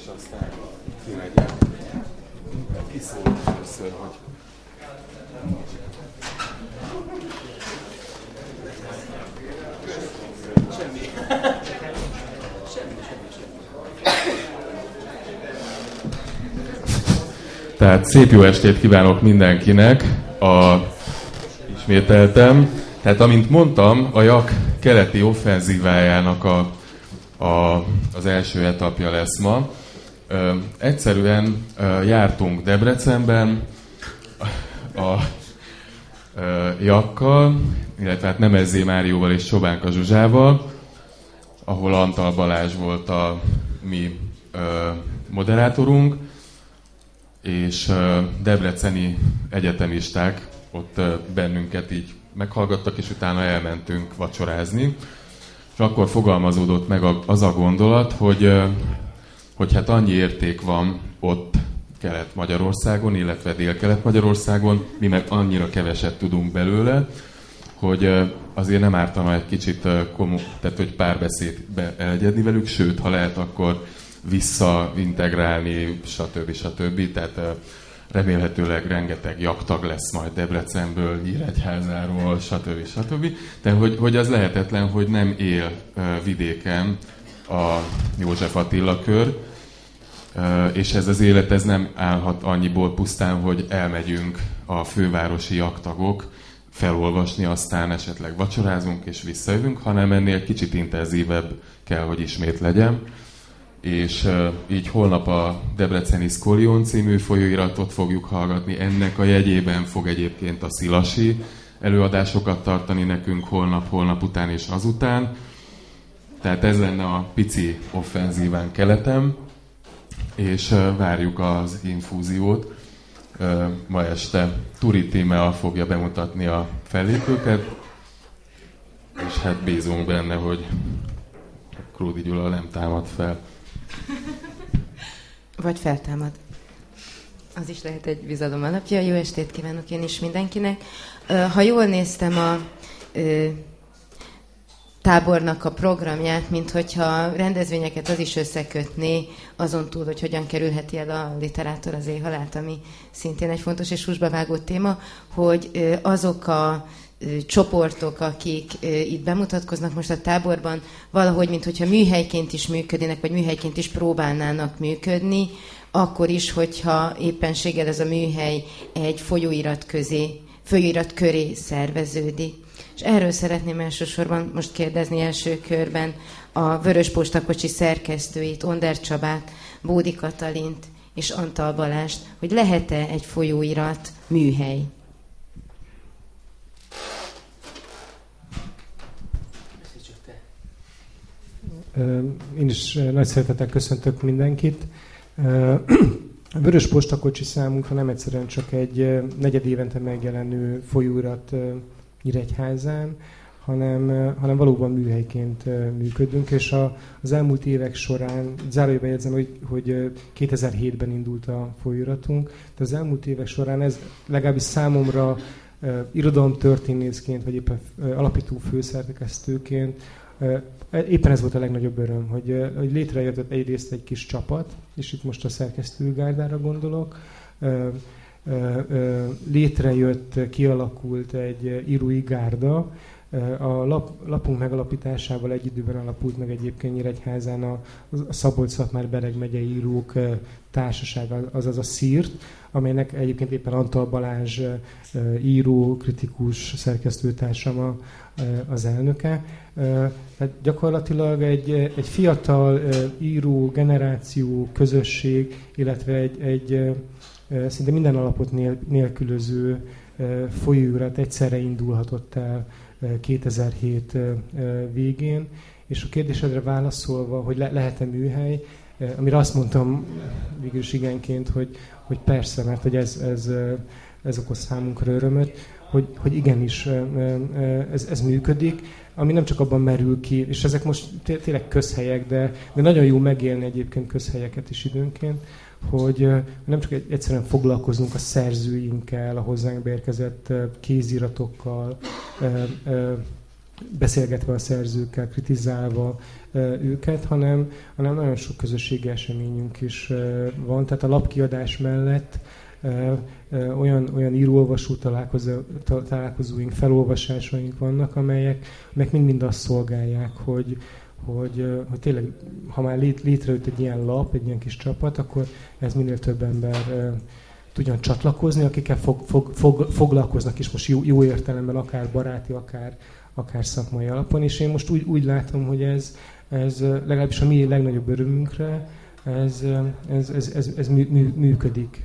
aztán kimegyek. Kiszól először, hogy... Tehát szép jó estét kívánok mindenkinek, ismételtem. Tehát amint mondtam, a JAK keleti offenzívájának az első etapja lesz ma. Egyszerűen jártunk Debrecenben a JAK-kal, illetve hát Nemezzé Márióval és Csobánka Zsuzsával, ahol Antal Balázs volt a mi moderátorunk, és debreceni egyetemisták ott bennünket így meghallgattak, és utána elmentünk vacsorázni. És akkor fogalmazódott meg az a gondolat, hogy hát annyi érték van ott Kelet-Magyarországon, illetve Dél-Kelet-Magyarországon, mi meg annyira keveset tudunk belőle, hogy azért nem ártana egy kicsit tehát hogy párbeszédbe elegyedni velük, sőt, ha lehet, akkor visszaintegrálni, stb. Tehát remélhetőleg rengeteg jaktag lesz majd Debrecenből, Nyíregyházáról, stb. De hogy az lehetetlen, hogy nem él vidéken a József Attila kör, és ez az élet ez nem állhat annyiból pusztán, hogy elmegyünk a fővárosi jaktagok felolvasni, aztán esetleg vacsorázunk és visszajövünk, hanem ennél kicsit intenzívebb kell, hogy ismét legyen. És így holnap a Debreceni Szkolion című folyóiratot fogjuk hallgatni. Ennek a jegyében fog egyébként a Szilasi előadásokat tartani nekünk holnap után és azután. Tehát ez lenne a pici offenzíván keleten, és várjuk az infúziót. Ma este Turi Tímea fogja bemutatni a fellépőket, és hát bízunk benne, hogy Kródi Gyula nem támad fel. Vagy feltámad. Az is lehet egy bizalom alapja. Jó estét kívánok én is mindenkinek. Ha jól néztem a tábornak a programját, mint hogyha rendezvényeket az is összekötné, azon túl, hogy hogyan kerülheti el a literátor az éjhalált, ami szintén egy fontos és húsba vágó téma, hogy azok a csoportok, akik itt bemutatkoznak most a táborban, valahogy, mintha műhelyként is működnének, vagy műhelyként is próbálnának működni, akkor is, hogyha éppenséggel ez a műhely egy folyóirat köré szerveződik. És erről szeretném elsősorban most kérdezni első körben a Vörös Postakocsi szerkesztőit, Onder Csabát, Bódi Katalint és Antal Balást, hogy lehet-e egy folyóirat műhely? Én is nagy szeretettel köszöntök mindenkit. A Vörös Postakocsi számunkra nem egyszerűen csak egy negyed évente megjelenő folyóirat Nyíregyházán, hanem valóban műhelyként működünk, és az elmúlt évek során, zárójelben jegyzem, hogy 2007-ben indult a folyóiratunk, de az elmúlt évek során ez legalábbis számomra irodalomtörténészként, vagy éppen alapító főszerkesztőként éppen ez volt a legnagyobb öröm, hogy létrejött egyrészt egy kis csapat, és itt most a szerkesztőgárdára gondolok, létrejött, kialakult egy írói gárda. A lapunk megalapításával egy időben alapult meg egyébként Nyíregyházán a Szabolcs-Szatmár-Bereg megyei írók társasága, azaz a SZIRT, amelynek egyébként éppen Antal Balázs író, kritikus, szerkesztőtársam az elnöke. Tehát gyakorlatilag egy fiatal író generáció, közösség, illetve egy szinte minden alapot nélkülöző folyóirat egyszerre indulhatott el 2007 végén, és a kérdésedre válaszolva, hogy lehet-e műhely, amire azt mondtam végül is igenként, hogy persze, mert hogy ez okoz számunkra örömöt, hogy igenis ez működik, ami nem csak abban merül ki, és ezek most tényleg közhelyek, de nagyon jó megélni egyébként közhelyeket is időnként, hogy nem csak egyszerűen foglalkozunk a szerzőinkkel, a hozzánk beérkezett kéziratokkal, beszélgetve a szerzőkkel, kritizálva őket, hanem nagyon sok közösségi eseményünk is van. Tehát a lapkiadás mellett olyan író-olvasó találkozóink, felolvasásaink vannak, amelyek mind azt szolgálják, hogy tényleg, ha már létrejött egy ilyen lap, egy ilyen kis csapat, akkor ez minél több ember tudjon csatlakozni, akikkel foglalkoznak is most jó értelemben, akár baráti, akár szakmai alapon. És én most úgy látom, hogy ez legalábbis a mi legnagyobb örömünkre, ez működik.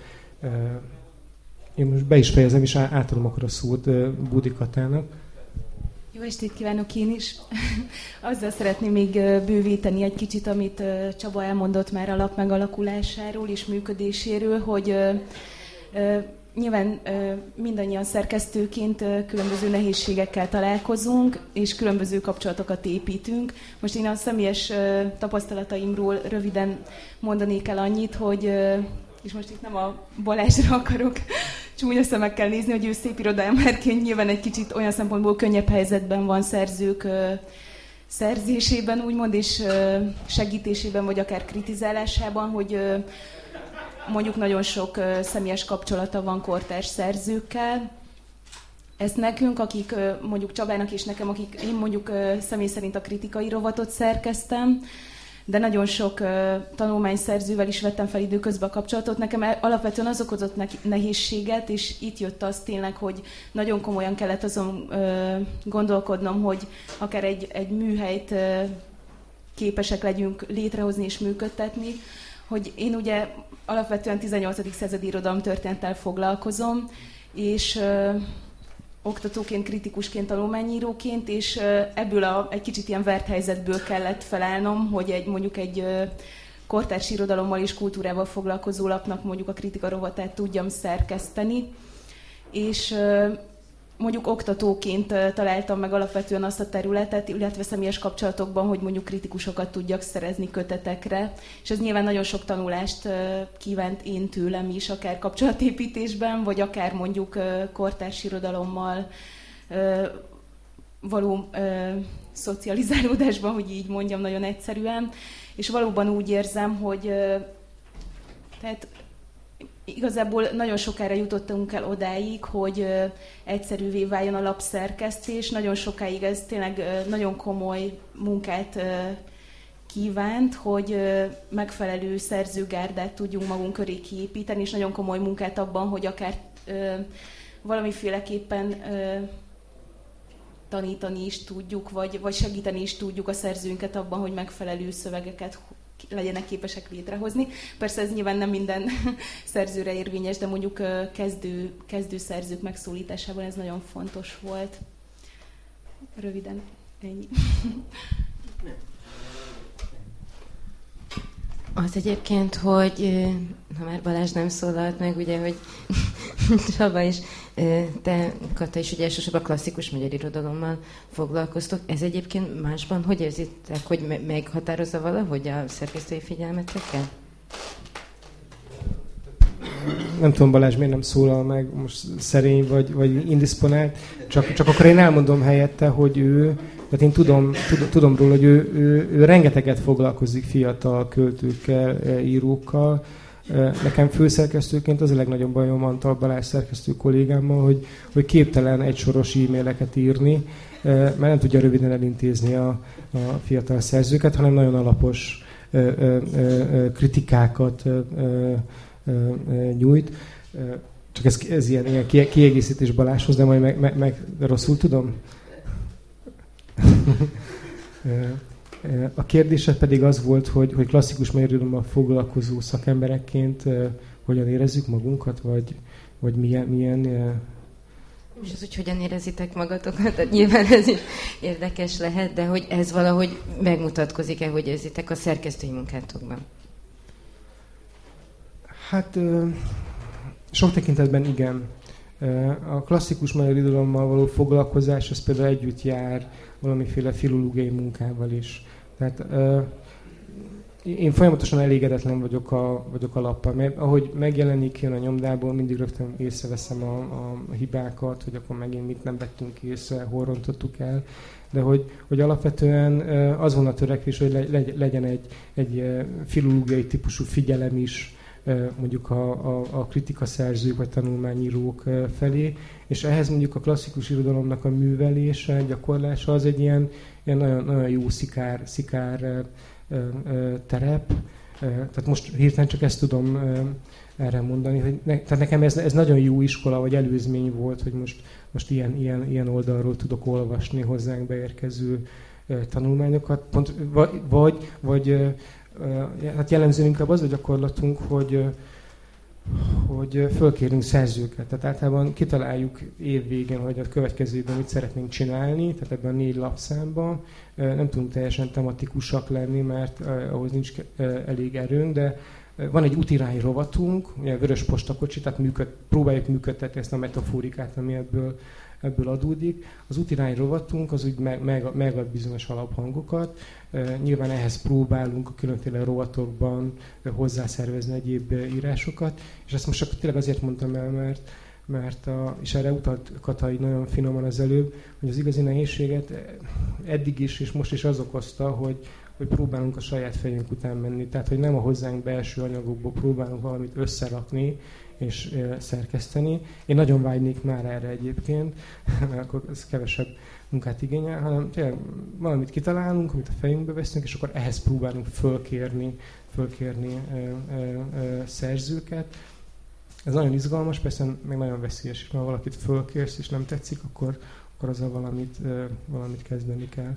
Én most be is fejezem, és átadom akkor a szót Bódi Katának. Jó estét kívánok én is! Azzal szeretném még bővíteni egy kicsit, amit Csaba elmondott már a lap megalakulásáról és működéséről, hogy nyilván mindannyian szerkesztőként különböző nehézségekkel találkozunk, és különböző kapcsolatokat építünk. Most én a személyes tapasztalataimról röviden mondanék el annyit, hogy, és most itt nem a Balázsra akarok csúnya szemekkel nézni, hogy ő szép irodalmárként nyilván egy kicsit olyan szempontból könnyebb helyzetben van szerzők szerzésében, úgymond, és segítésében, vagy akár kritizálásában, hogy mondjuk nagyon sok személyes kapcsolata van kortárs szerzőkkel. Ezt nekünk, akik mondjuk Csabának és nekem, akik én mondjuk személy szerint a kritikai rovatot szerkeztem, de nagyon sok tanulmányszerzővel is vettem fel időközben a kapcsolatot. Nekem alapvetően az okozott nehézséget, és itt jött az tényleg, hogy nagyon komolyan kellett azon gondolkodnom, hogy akár egy műhelyt képesek legyünk létrehozni és működtetni, hogy én ugye alapvetően 18. századi irodalomtörténettel foglalkozom, és oktatóként, kritikusként, tanulmányíróként, és ebből egy kicsit ilyen vert helyzetből kellett felállnom, hogy mondjuk egy kortárs irodalommal és kultúrával foglalkozó lapnak mondjuk a kritika rovatát tudjam szerkeszteni, és mondjuk oktatóként találtam meg alapvetően azt a területet, illetve személyes kapcsolatokban, hogy mondjuk kritikusokat tudjak szerezni kötetekre, és ez nyilván nagyon sok tanulást kívánt én tőlem is, akár kapcsolatépítésben, vagy akár mondjuk kortárs irodalommal való szocializálódásban, hogy így mondjam nagyon egyszerűen, és valóban úgy érzem, hogy tehát igazából nagyon sokára jutottunk el odáig, hogy egyszerűvé váljon a lapszerkesztés. Nagyon sokáig ez tényleg nagyon komoly munkát kívánt, hogy megfelelő szerzőgárdát tudjunk magunk köré kiépíteni, és nagyon komoly munkát abban, hogy akár valamiféleképpen tanítani is tudjuk, vagy segíteni is tudjuk a szerzőinket abban, hogy megfelelő szövegeket legyenek képesek létrehozni. Persze ez nyilván nem minden szerzőre érvényes, de mondjuk kezdő szerzők megszólításában ez nagyon fontos volt. Röviden ennyi. Az egyébként, hogy ha már Balázs nem szólalt meg, ugye, hogy Csaba is, te, Kata is ugye elsősorban a klasszikus magyar irodalommal foglalkoztok. Ez egyébként másban, hogy érzitek, hogy meghatározza valahogy a szerkesztői figyelmetekkel? Nem tudom, Balázs miért nem szólal meg, most szerény vagy indisponált, csak akkor én elmondom helyette, hogy ő, tehát én tudom róla, hogy ő rengeteget foglalkozik fiatal költőkkel, írókkal. Nekem főszerkesztőként az a legnagyobb bajom Antal Balázs szerkesztő kollégámmal, hogy képtelen egysoros e-maileket írni, mert nem tudja röviden elintézni a fiatal szerzőket, hanem nagyon alapos kritikákat nyújt. Csak ez ilyen kiegészítés Balázshoz, de majd meg rosszul tudom? A kérdése pedig az volt, hogy klasszikus magyar irodalommal foglalkozó szakemberekként hogyan érezzük magunkat, vagy milyen És az úgy, hogyan érezitek magatokat? Tehát nyilván ez is érdekes lehet, de hogy ez valahogy megmutatkozik-e, hogy érzitek a szerkesztői munkátokban? Hát sok tekintetben igen. A klasszikus magyar irodalommal való foglalkozás az például együtt jár valamiféle filológiai munkával is. Tehát én folyamatosan elégedetlen vagyok a lappal, mert ahogy megjelenik, jön a nyomdából, mindig rögtön észreveszem a hibákat, hogy akkor megint mit nem vettünk észre, hol rontottuk el, de hogy alapvetően az van a törekvés, hogy legyen egy filológiai típusú figyelem is mondjuk a kritikaszerzők vagy tanulmányírók felé, és ehhez mondjuk a klasszikus irodalomnak a művelése, gyakorlása az egy ilyen nagyon, nagyon jó szikár terep. Tehát most hirtelen csak ezt tudom erre mondani, hogy tehát nekem ez nagyon jó iskola, vagy előzmény volt, hogy most ilyen oldalról tudok olvasni hozzánk beérkező tanulmányokat, vagy hát jellemző inkább az a gyakorlatunk, hogy fölkérünk szerzőket. Tehát általában kitaláljuk év végén, hogy a következő évben mit szeretnénk csinálni, tehát ebben a 4 lapszámban. Nem tudunk teljesen tematikusak lenni, mert ahhoz nincs elég erőnk, de van egy útirány rovatunk, ugye vörös postakocsi, tehát próbáljuk működtetni ezt a metaforikát, ami ebből adódik. Az útirány rovatunk az úgy megad bizonyos alaphangokat. Nyilván ehhez próbálunk a különféle rovatokban hozzászervezni egyéb írásokat, és ezt most csak tényleg azért mondtam el, mert és erre utalt Katai nagyon finoman az előbb, hogy az igazi nehézséget eddig is és most is az okozta, hogy próbálunk a saját fejünk után menni. Tehát, hogy nem a hozzánk belső anyagokból próbálunk valamit összerakni és szerkeszteni. Én nagyon vágynék már erre egyébként, mert akkor ez kevesebb munkát igényel, hanem tényleg valamit kitalálunk, amit a fejünkbe veszünk, és akkor ehhez próbálunk fölkérni szerzőket. Ez nagyon izgalmas, persze meg nagyon veszélyes, és ha valakit fölkérsz és nem tetszik, akkor azzal valamit kezdeni kell.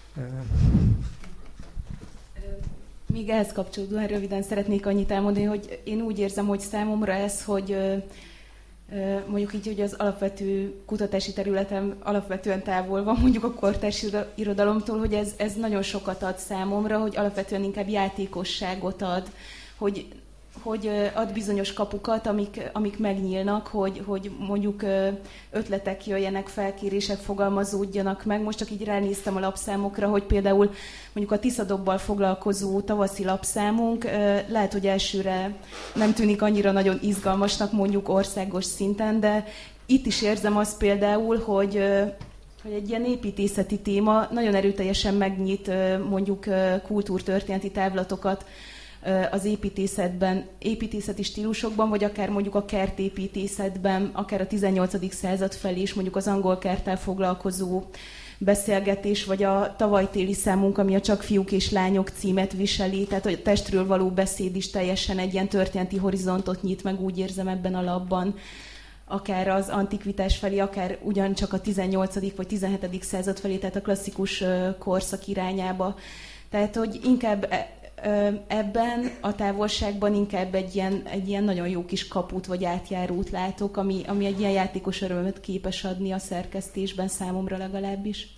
Még ehhez kapcsolódóan röviden szeretnék annyit elmondani, hogy én úgy érzem, hogy számomra ez, hogy mondjuk így, hogy az alapvető kutatási területem alapvetően távol van mondjuk a kortárs irodalomtól, hogy ez nagyon sokat ad számomra, hogy alapvetően inkább játékosságot ad, hogy ad bizonyos kapukat, amik megnyílnak, hogy mondjuk ötletek jöjjenek, felkérések fogalmazódjanak meg. Most csak így ránéztem a lapszámokra, hogy például mondjuk a Tiszadobbal foglalkozó tavaszi lapszámunk lehet, hogy elsőre nem tűnik annyira nagyon izgalmasnak mondjuk országos szinten, de itt is érzem azt például, hogy egy ilyen építészeti téma nagyon erőteljesen megnyit mondjuk kultúrtörténeti távlatokat az építészetben, építészeti stílusokban, vagy akár mondjuk a kertépítészetben, akár a 18. század felé is mondjuk az angol kerttel foglalkozó beszélgetés, vagy a tavalytéli számunk, ami a Csak fiúk és lányok címet viseli, tehát a testről való beszéd is teljesen egy ilyen történeti horizontot nyit meg, úgy érzem ebben a labban, akár az antikvitás felé, akár ugyancsak a 18. vagy 17. század felé, tehát a klasszikus korszak irányába. Tehát, hogy inkább ebben a távolságban inkább egy ilyen nagyon jó kis kaput vagy átjárót látok, ami egy ilyen játékos örömet képes adni a szerkesztésben számomra legalábbis.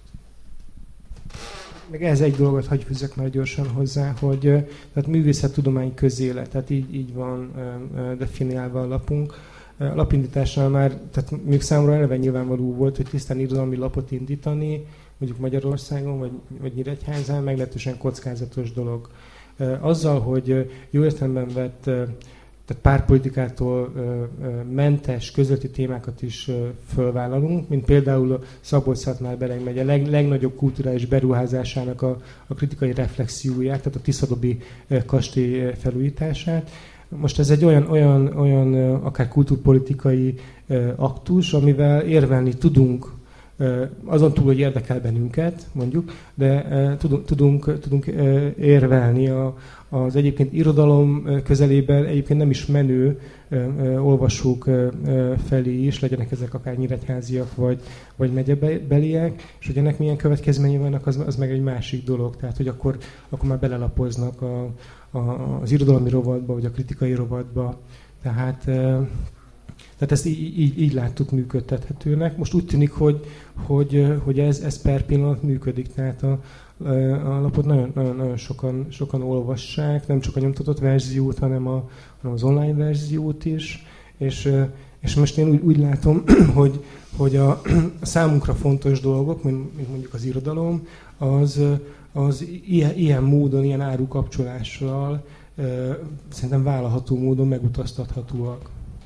Meg ehhez egy dolgot hagyj fűzzek nagyon gyorsan hozzá, hogy tehát művészettudomány közélet, tehát így van definiálva a lapunk. A lapindításnál már, tehát még számomra eleve nyilvánvaló volt, hogy tisztán irodalmi lapot indítani, mondjuk Magyarországon, vagy Nyíregyházán meglehetősen kockázatos dolog. Azzal, hogy jó értelemben vett, tehát pártpolitikától mentes közölti témákat is fölvállalunk, mint például a Szabolcs-Szatmár-Bereg megye legnagyobb kulturális beruházásának a kritikai reflexióját, tehát a Tiszadobbi kastély felújítását. Most ez egy olyan akár kultúrpolitikai aktus, amivel érvelni tudunk, azon túl, hogy érdekel bennünket, mondjuk, de tudunk érvelni az egyébként irodalom közelében egyébként nem is menő olvasók felé is, legyenek ezek akár nyíregyháziak vagy megyebeliek, és hogy ennek milyen következményei vannak, az meg egy másik dolog. Tehát, hogy akkor már belelapoznak az irodalmi rovatba, vagy a kritikai rovatba. Tehát ezt így láttuk működtethetőnek. Most úgy tűnik, hogy ez per pillanat működik. Tehát a lapot nagyon sokan olvassák, nem csak a nyomtatott verziót, hanem az online verziót is. És most én úgy látom, hogy a számunkra fontos dolgok, mint mondjuk az irodalom, az ilyen módon, ilyen árukapcsolással szerintem vállalható módon megutaztathatóak.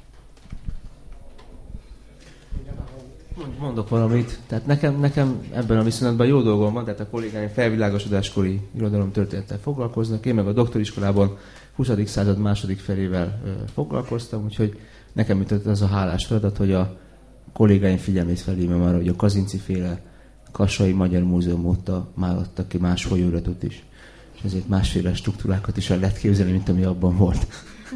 Mondok valamit. Tehát nekem ebben a viszonylatban jó dolgom van, tehát a kollégáim felvilágosodáskori irodalomtörténettel foglalkoznak, én meg a doktoriskolában 20. század második felével foglalkoztam, úgyhogy nekem jutott az a hálás feladat, hogy a kollégáim figyelmét felhívjam arra, hogy a Kazinczy-féle Kassai Magyar Múzeum óta már adtak ki más folyóiratot is, és ezért másféle struktúrákat is el lehet képzelni, mint ami abban volt.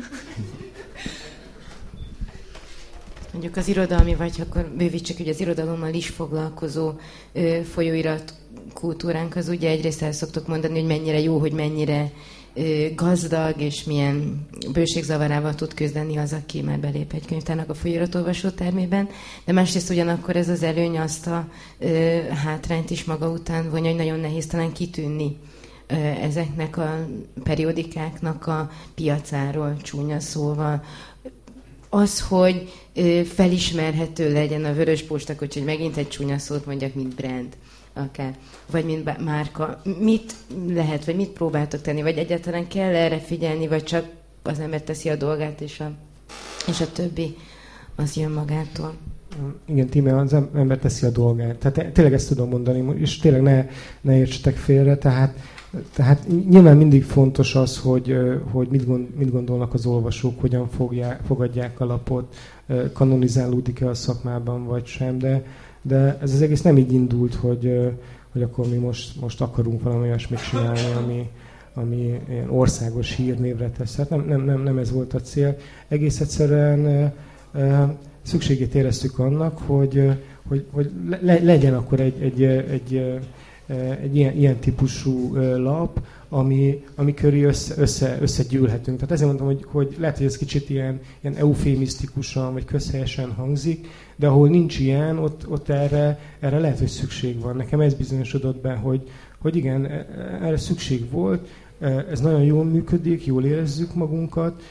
Mondjuk az irodalmi, vagy akkor bővítsük, hogy az irodalommal is foglalkozó folyóirat kultúránk, az ugye egyrészt el szoktuk mondani, hogy mennyire jó, hogy mennyire gazdag, és milyen bőségzavarával tud küzdeni az, aki már belép egy könyvtárnak a folyóiratolvasó termében, de másrészt ugyanakkor ez az előny azt a hátrányt is maga után vonja, hogy nagyon nehéz talán kitűnni ezeknek a periódikáknak a piacáról, csúnya szóval. Az, hogy felismerhető legyen a Vörös Postakocsi, hogy megint egy csúnya szót mondjak, mint brand, akár, vagy mint márka. Mit lehet, vagy mit próbáltok tenni, vagy egyáltalán kell erre figyelni, vagy csak az ember teszi a dolgát, és a többi az jön magától? Igen, Tíme, az ember teszi a dolgát. Tehát tényleg ezt tudom mondani, és tényleg ne értsetek félre, tehát nyilván mindig fontos az, hogy mit gondolnak az olvasók, hogyan fogadják a lapot, kanonizálódik-e a szakmában, vagy sem, de ez az egész nem így indult, hogy akkor mi most akarunk valami olyasmit csinálni, ami ilyen országos hírnévre tesz. Hát nem ez volt a cél. Egész egyszerűen szükségét éreztük annak, hogy legyen akkor egy ilyen típusú lap, ami köré összegyűlhetünk. Tehát ezért mondtam, hogy lehet, hogy ez kicsit ilyen eufémisztikusan vagy közhelyesen hangzik, de ahol nincs ilyen, ott erre lehet, hogy szükség van. Nekem ez bizonyosodott be, hogy igen, erre szükség volt, ez nagyon jól működik, jól érezzük magunkat,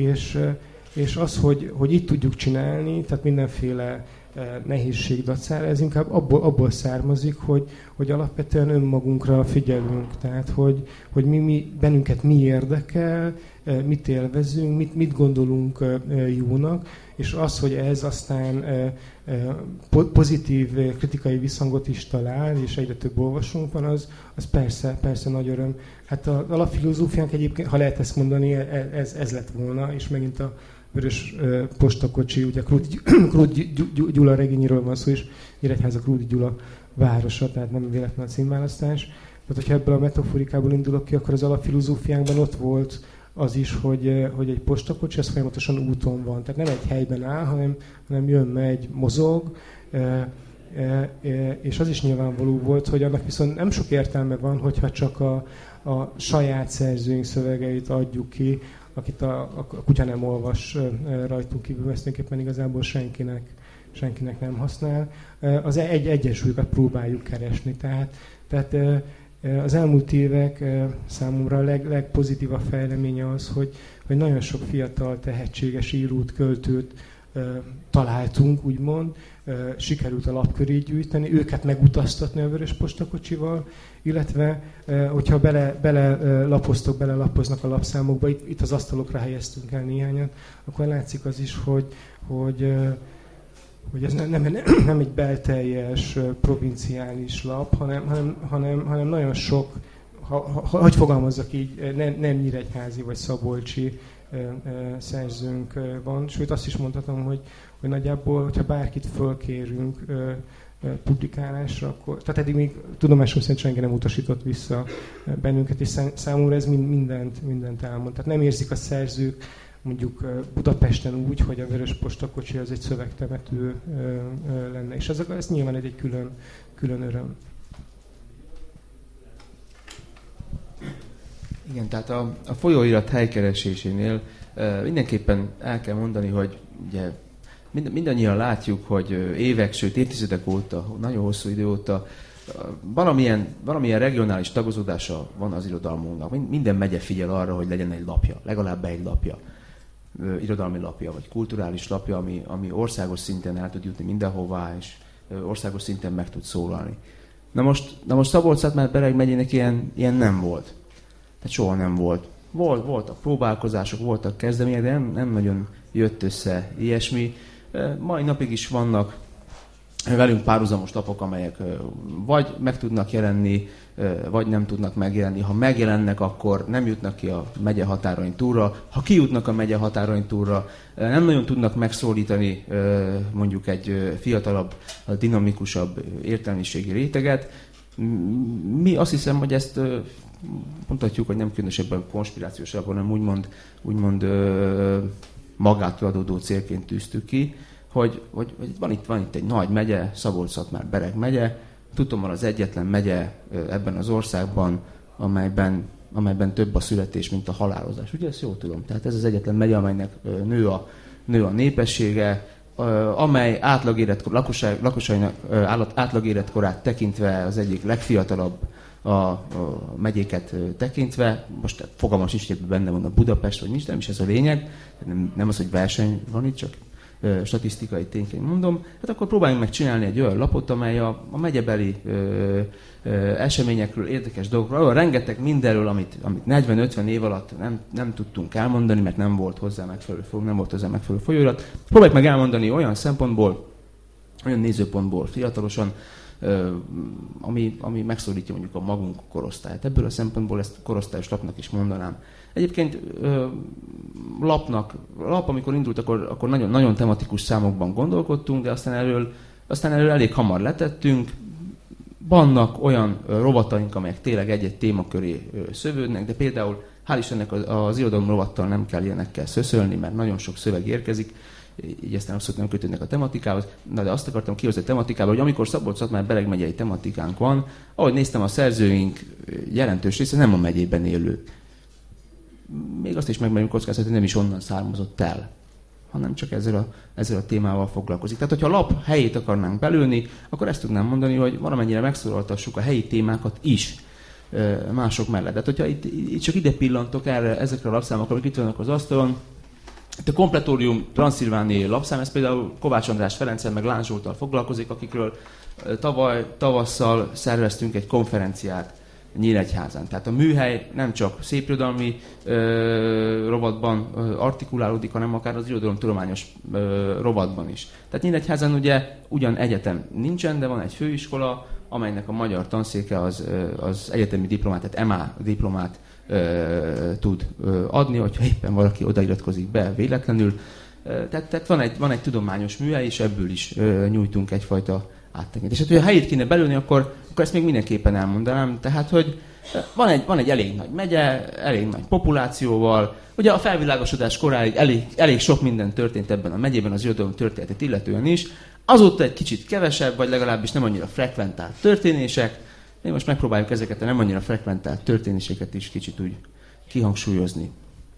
és az, hogy itt tudjuk csinálni, tehát mindenféle nehézség dacára, ez inkább abból származik, hogy alapvetően önmagunkra figyelünk. Tehát, hogy bennünket mi érdekel, mit élvezünk, mit gondolunk jónak, és az, hogy ez aztán pozitív kritikai visszhangot is talál, és egyre több olvasónk van, az persze nagy öröm. Hát az alapfilozófiánk egyébként, ha lehet ezt mondani, ez lett volna, és megint a Vörös Postakocsi, ugye Krúdy Gyula regényéről van szó, és Nyíregyháza Krúdy Gyula városa, tehát nem véletlen a címválasztás. Tehát, hogyha ebből a metaforikából indulok ki, akkor az alapfilozófiánkban ott volt az is, hogy egy postakocsi, ez folyamatosan úton van. Tehát nem egy helyben áll, hanem jön, megy, mozog, és az is nyilvánvaló volt, hogy annak viszont nem sok értelme van, hogyha csak a saját szerzőink szövegeit adjuk ki, akit a kutya nem olvas rajtunk kívül, ezt tulajdonképpen igazából senkinek nem használ. Az egy egyensúlyt próbáljuk keresni. Tehát az elmúlt évek számomra a legpozitívabb fejleménye az, hogy nagyon sok fiatal, tehetséges írót, költőt találtunk, úgymond, sikerült a lap köré gyűjteni, őket megutaztatni a Vörös Postakocsival, illetve hogyha belelapoznak a lapszámokba, itt az asztalokra helyeztünk el néhányat, akkor látszik az is, hogy ez nem egy belteljes, provinciális lap, hanem nagyon sok, hogy fogalmazzak így, nem nyíregyházi vagy szabolcsi szerzőnk van. Sőt, azt is mondhatom, hogy nagyjából, hogyha bárkit fölkérünk publikálásra, akkor, tehát eddig még tudomásom szerint senki nem utasított vissza bennünket, és számomra ez mindent elmond. Tehát nem érzik a szerzők mondjuk Budapesten úgy, hogy a Vörös Postakocsi az egy szövegtemető lenne. És ez nyilván egy külön öröm. Igen, tehát a folyóirat helykeresésénél mindenképpen el kell mondani, hogy ugye mindannyian látjuk, hogy évek, sőt évtizedek óta, nagyon hosszú idő óta valamilyen regionális tagozódása van az irodalmunknak. Minden megye figyel arra, hogy legyen egy lapja, legalább egy lapja, irodalmi lapja, vagy kulturális lapja, ami országos szinten el tud jutni mindenhová, és országos szinten meg tud szólalni. Na most Szabolcs-Szatmár-Bereg megyének ilyen nem volt. Tehát soha nem volt. Voltak próbálkozások, voltak kezdemények, de nem nagyon jött össze ilyesmi. Mai napig is vannak velünk párhuzamos lapok, amelyek vagy meg tudnak jelenni, vagy nem tudnak megjelenni. Ha megjelennek, akkor nem jutnak ki a megye határain túlra. Ha kijutnak a megye határain túlra, nem nagyon tudnak megszólítani mondjuk egy fiatalabb, dinamikusabb értelmiségi réteget. Mi azt hiszem, hogy ezt mondhatjuk, hogy nem különösebben konspirációs alapon, hanem úgymond magától adódó célként tűztük ki, hogy van itt egy nagy megye, Szabolcs-Szatmár-Bereg megye, tudom, az egyetlen megye ebben az országban, amelyben több a születés, mint a halálozás. Ugye ezt jól tudom. Tehát ez az egyetlen megye, amelynek nő a népessége, amely lakosainak átlagéletkorát tekintve az egyik legfiatalabb a megyéket tekintve. Most fogalmas is, hogy benne van a Budapest, vagy nincs, nem is ez a lényeg. Nem az, hogy verseny van itt, csak statisztikai tényként mondom. Hát akkor próbáljunk meg csinálni egy olyan lapot, amely a megyebeli eseményekről, érdekes dolgokról, rengeteg mindenről, amit 40-50 év alatt nem tudtunk elmondani, mert nem volt hozzá megfelelő folyóirat. Próbáljuk meg elmondani olyan szempontból, olyan nézőpontból fiatalosan, ami megszólítja mondjuk a magunk korosztályt. Ebből a szempontból ezt korosztályos lapnak is mondanám. Egyébként lap, amikor indult, akkor nagyon, nagyon tematikus számokban gondolkodtunk, de aztán erről elég hamar letettünk. Vannak olyan rovataink, amelyek tényleg egy-egy téma köré szövődnek, de például hál' Istennek az irodalom rovattal nem kell ilyenekkel szöszölni, mert nagyon sok szöveg érkezik, így aztán abszolút nem kötődnek a tematikához. Na de azt akartam kihozni a tematikába, hogy amikor Szabolcs-Szatmár-Bereg megyei tematikánk van, ahogy néztem, a szerzőink jelentős része nem a megyében élő. Még azt is megmerjünk kockáztatni, hogy nem is onnan származott el, hanem csak ezzel a témával foglalkozik. Tehát, hogyha a lap helyét akarnánk belőni, akkor ezt tudnám mondani, hogy valamennyire megszólaltassuk a helyi témákat is mások mellett. Tehát, hogyha itt csak ide pillantok erre, ezekre a lapszámokra, amik itt vannak az asztalon, itt a Kompletórium Transzilvániai lapszám, ez például Kovács András Ferenccel meg Láng Zsolttal foglalkozik, akikről tavaly tavasszal szerveztünk egy konferenciát Nyíregyházán. Tehát a műhely nem csak szépirodalmi rovatban artikulálódik, hanem akár az irodalomtudományos rovatban is. Tehát Nyíregyházán ugye ugyan egyetem nincsen, de van egy főiskola, amelynek a magyar tanszéke az egyetemi diplomát, tehát MA diplomát tud adni, hogyha éppen valaki odairatkozik be véletlenül. Tehát van egy tudományos műhely, és ebből is nyújtunk egyfajta áttekintést. És hát, hogy a helyét kéne belülni, akkor ezt még mindenképpen elmondanám. Tehát, hogy van egy elég nagy megye, elég nagy populációval. Ugye a felvilágosodás koráig elég sok minden történt ebben a megyében, az irodalom történetet illetően is. Azóta egy kicsit kevesebb, vagy legalábbis nem annyira frekventált történések. Mi most megpróbáljuk ezeket a nem annyira frekventált történéseket is kicsit úgy kihangsúlyozni.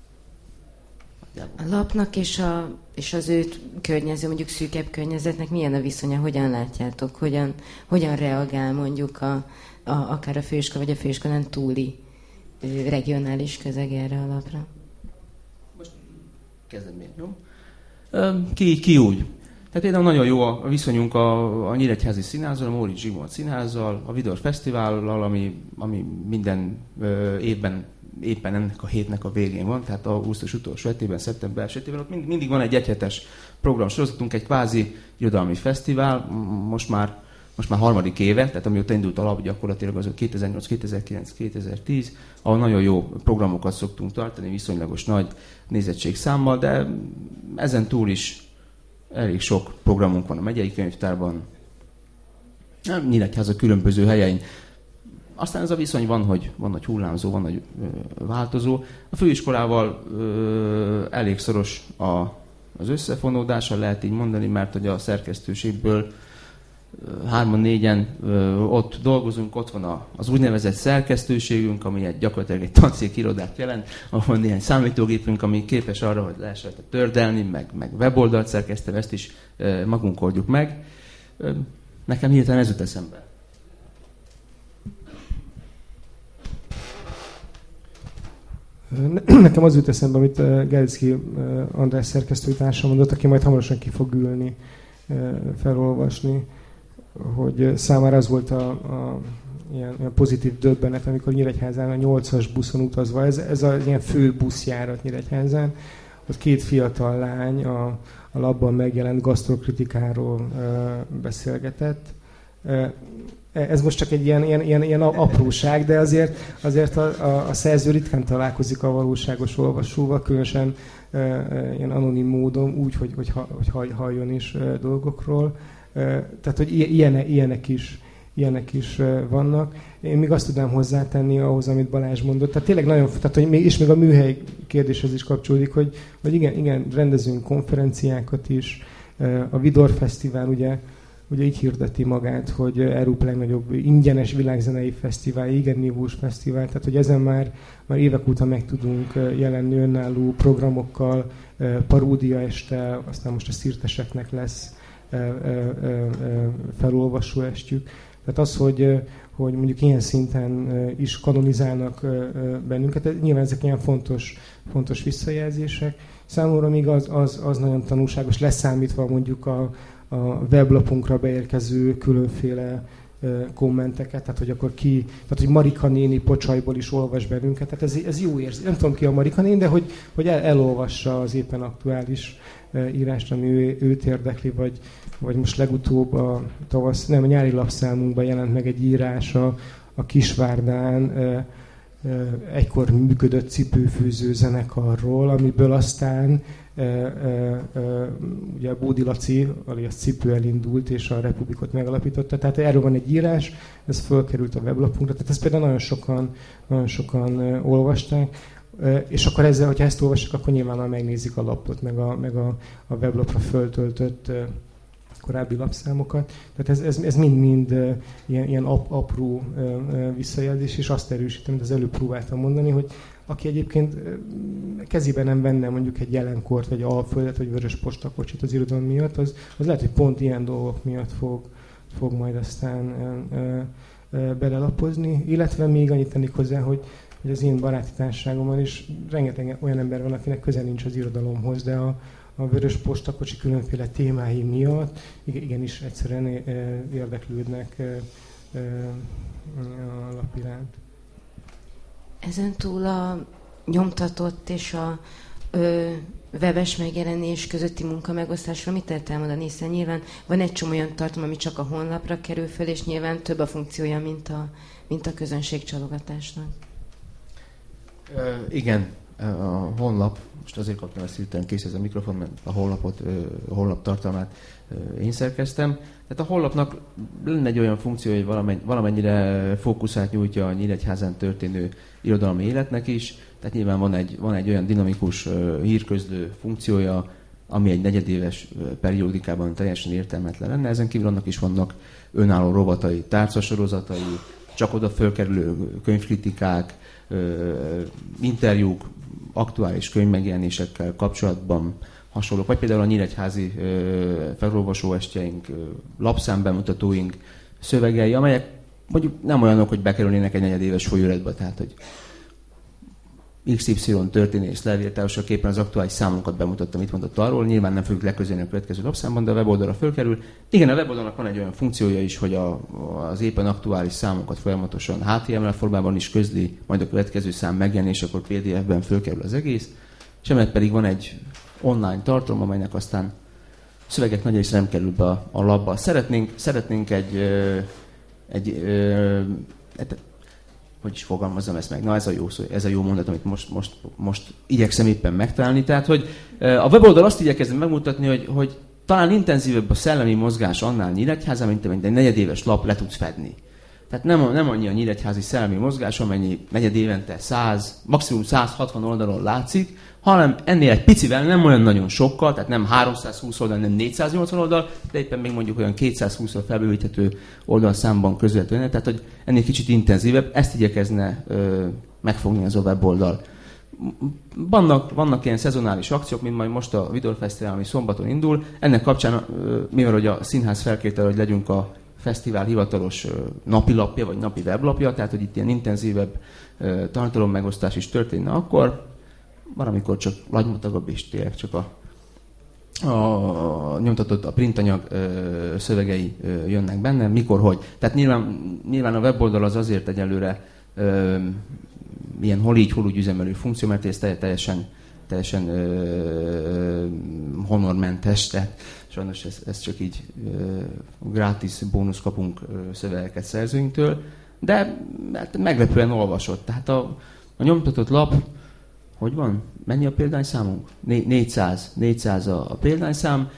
A lapnak és az őt környező, mondjuk szűkebb környezetnek milyen a viszonya? Hogyan látjátok? Hogyan reagál mondjuk akár a főiskola vagy a főiskolán túli regionális közeg erre a lapra? Most kezdem én, jó? Ki úgy. Tehát például nagyon jó a viszonyunk a Nyíregyházi Színházzal, a Móricz Zsigmond Színházzal, a Vidor Fesztivállal, ami minden évben éppen ennek a hétnek a végén van, tehát augusztus utolsó hetében, szeptember első hetében, ott mindig van egy egyhetes programsorozatunk, egy kvázi irodalmi fesztivál, most már harmadik éve, tehát amióta indult a lap, gyakorlatilag az 2008, 2009, 2010, ahol nagyon jó programokat szoktunk tartani, viszonylagos nagy nézettségszámmal, de ezen túl is elég sok programunk van a megyei könyvtárban, Nyíregyháza különböző helyein. Aztán ez a viszony van, hogy hullámzó, van, hogy változó. A főiskolával elég szoros az összefonódása, lehet így mondani, mert hogy a szerkesztőségből 3-4-en ott dolgozunk, ott van az úgynevezett szerkesztőségünk, ami gyakorlatilag egy tanszék irodát jelent, ahol néhány számítógépünk, ami képes arra, hogy lehessen tördelni, meg weboldalt szerkeszteni, ezt is magunk oldjuk meg. Nekem hirtelen ez jut eszembe. Nekem az jut eszembe, amit Gelicki András szerkesztőtársam mondott, aki majd hamarosan ki fog ülni, felolvasni. hogy számára az volt a ilyen pozitív döbbenet, amikor Nyíregyházán a 8-as buszon utazva, ez az ilyen fő buszjárat Nyíregyházán, ott két fiatal lány a labban megjelent gasztrokritikáról beszélgetett. Ez most csak egy ilyen apróság, de azért a szerző ritkán találkozik a valóságos olvasóval, különösen ilyen anonim módon, úgy, hogy halljon is dolgokról. Tehát, hogy ilyenek is vannak. Én még azt tudnám hozzátenni ahhoz, amit Balázs mondott. Tehát tényleg nagyon, tehát, hogy még a műhely kérdéshez is kapcsolódik, hogy igen, rendezünk konferenciákat is. A Vidor Fesztivál ugye így hirdeti magát, hogy Európa legnagyobb ingyenes világzenei fesztivál, igen nívós fesztivál, tehát hogy ezen már évek óta meg tudunk jelenni önálló programokkal, paródia este, aztán most a szirteseknek lesz felolvasó estjük. Tehát az, hogy mondjuk ilyen szinten is kanonizálnak bennünket, nyilván ezek ilyen fontos visszajelzések. Számomra még az nagyon tanulságos, leszámítva mondjuk a weblapunkra beérkező különféle kommenteket, tehát hogy akkor tehát hogy Marika néni Pocsajból is olvas bennünket, tehát ez jó érzés. Nem tudom ki a Marika néni, de hogy elolvassa az éppen aktuális írást, ami őt érdekli, vagy most legutóbb a nyári lapszámunkban jelent meg egy írás a Kisvárdán egykor működött cipőfűző zenekarról, amiből aztán ugye Bódi Laci, alias Cipő elindult, és a Republikot megalapította. Tehát erről van egy írás, ez fölkerült a weblapunkra, tehát ezt például nagyon sokan olvasták, és akkor ezzel, hogyha ezt olvassák, akkor nyilván már megnézik a lapot, meg a weblapra föltöltött korábbi lapszámokat. Tehát ez mind ilyen apró visszajelzés, és azt erősítem, mint az előbb próbáltam mondani, hogy aki egyébként kezében nem venne mondjuk egy jelenkort, vagy Alföldet, vagy vörös postakocsit az irodalom miatt, az lehet, hogy pont ilyen dolgok miatt fog majd aztán belelapozni. Illetve még annyit tennék hozzá, hogy az én baráti társaságomban is rengeteg olyan ember van, akinek közel nincs az irodalomhoz, de a vörös postakocsi különféle témái miatt igenis egyszerűen érdeklődnek a lap iránt. Ezen túl a nyomtatott és a webes megjelenés közötti munkamegosztásról mit lehet elmondani, hiszen nyilván van egy csomó olyan tartalom, ami csak a honlapra kerül föl, és nyilván több a funkciója, mint a közönségcsalogatásnak. Igen, a honlap, most azért kaptam ezt hirtelen készhez a mikrofon, mert a honlap tartalmát én szerkeztem. Tehát a honlapnak lenne egy olyan funkció, hogy valamennyire fókuszát nyújtja a Nyíregyházán történő irodalmi életnek is. Tehát nyilván van egy olyan dinamikus hírközlő funkciója, ami egy negyedéves periódikában teljesen értelmetlen lenne. Ezen kívül annak is vannak önálló rovatai, tárcasorozatai, csak oda fölkerülő könyvkritikák, interjúk, aktuális könyvmegjelenésekkel kapcsolatban hasonlók, vagy például a nyíregyházi felolvasó estjeink, lapszámbemutatóink, szövegei, amelyek mondjuk nem olyanok, hogy bekerülnének egy negyedéves folyóiratba, tehát hogy XY történész levéltársaképpen az aktuális számunkat bemutattam, mit mondott arról, nyilván nem fogjuk leközölni a következő lapszámban, de a weboldalra fölkerül. Igen, a weboldalnak van egy olyan funkciója is, hogy az éppen aktuális számunkat folyamatosan HTML formában is közli, majd a következő szám megjelenésekor PDF-ben fölkerül az egész, és emellett pedig van egy online tartalom, amelynek aztán szövegek nagy része nem kerül be a labba. Szeretnénk hogy is fogalmazom ezt meg? Na, ez a jó szó, ez a jó mondat, amit most igyekszem éppen megtalálni. Tehát, hogy a weboldal azt igyekezem megmutatni, hogy talán intenzívebb a szellemi mozgás annál Nyíregyházán, mint egy negyedéves lap le tudsz fedni. Tehát nem annyi a nyíregyházi szellemi mozgás, amennyi negyedévente 100, maximum 160 oldalon látszik, hanem ennél egy picivel, nem olyan nagyon sokkal, tehát nem 320 oldal, nem 480 oldal, de éppen még mondjuk olyan 220-ra felbővíthető oldalszámban közvetlenül, tehát hogy ennél kicsit intenzívebb, ezt igyekezne megfogni az a weboldal. Vannak ilyen szezonális akciók, mint majd most a Vidor Fesztivál, ami szombaton indul. Ennek kapcsán, mivel hogy a színház felkérte, hogy legyünk a fesztivál hivatalos napilapja, vagy napi weblapja, tehát hogy itt ilyen intenzívebb tartalommegosztás is történne, akkor valamikor csak lagymatagobb és tényleg csak a a nyomtatott, a printanyag szövegei jönnek benne, mikor, hogy. Tehát nyilván a weboldal az azért egyelőre ilyen hol így, hol úgy üzemelő funkció, mert ez teljesen honormentes, tehát sajnos ez csak így gratis bónusz kapunk szövegeket szerzőinktől, de hát meglepően olvasott. Tehát a nyomtatott lap, hogy van? Mennyi a példányszámunk? 400 a példányszám.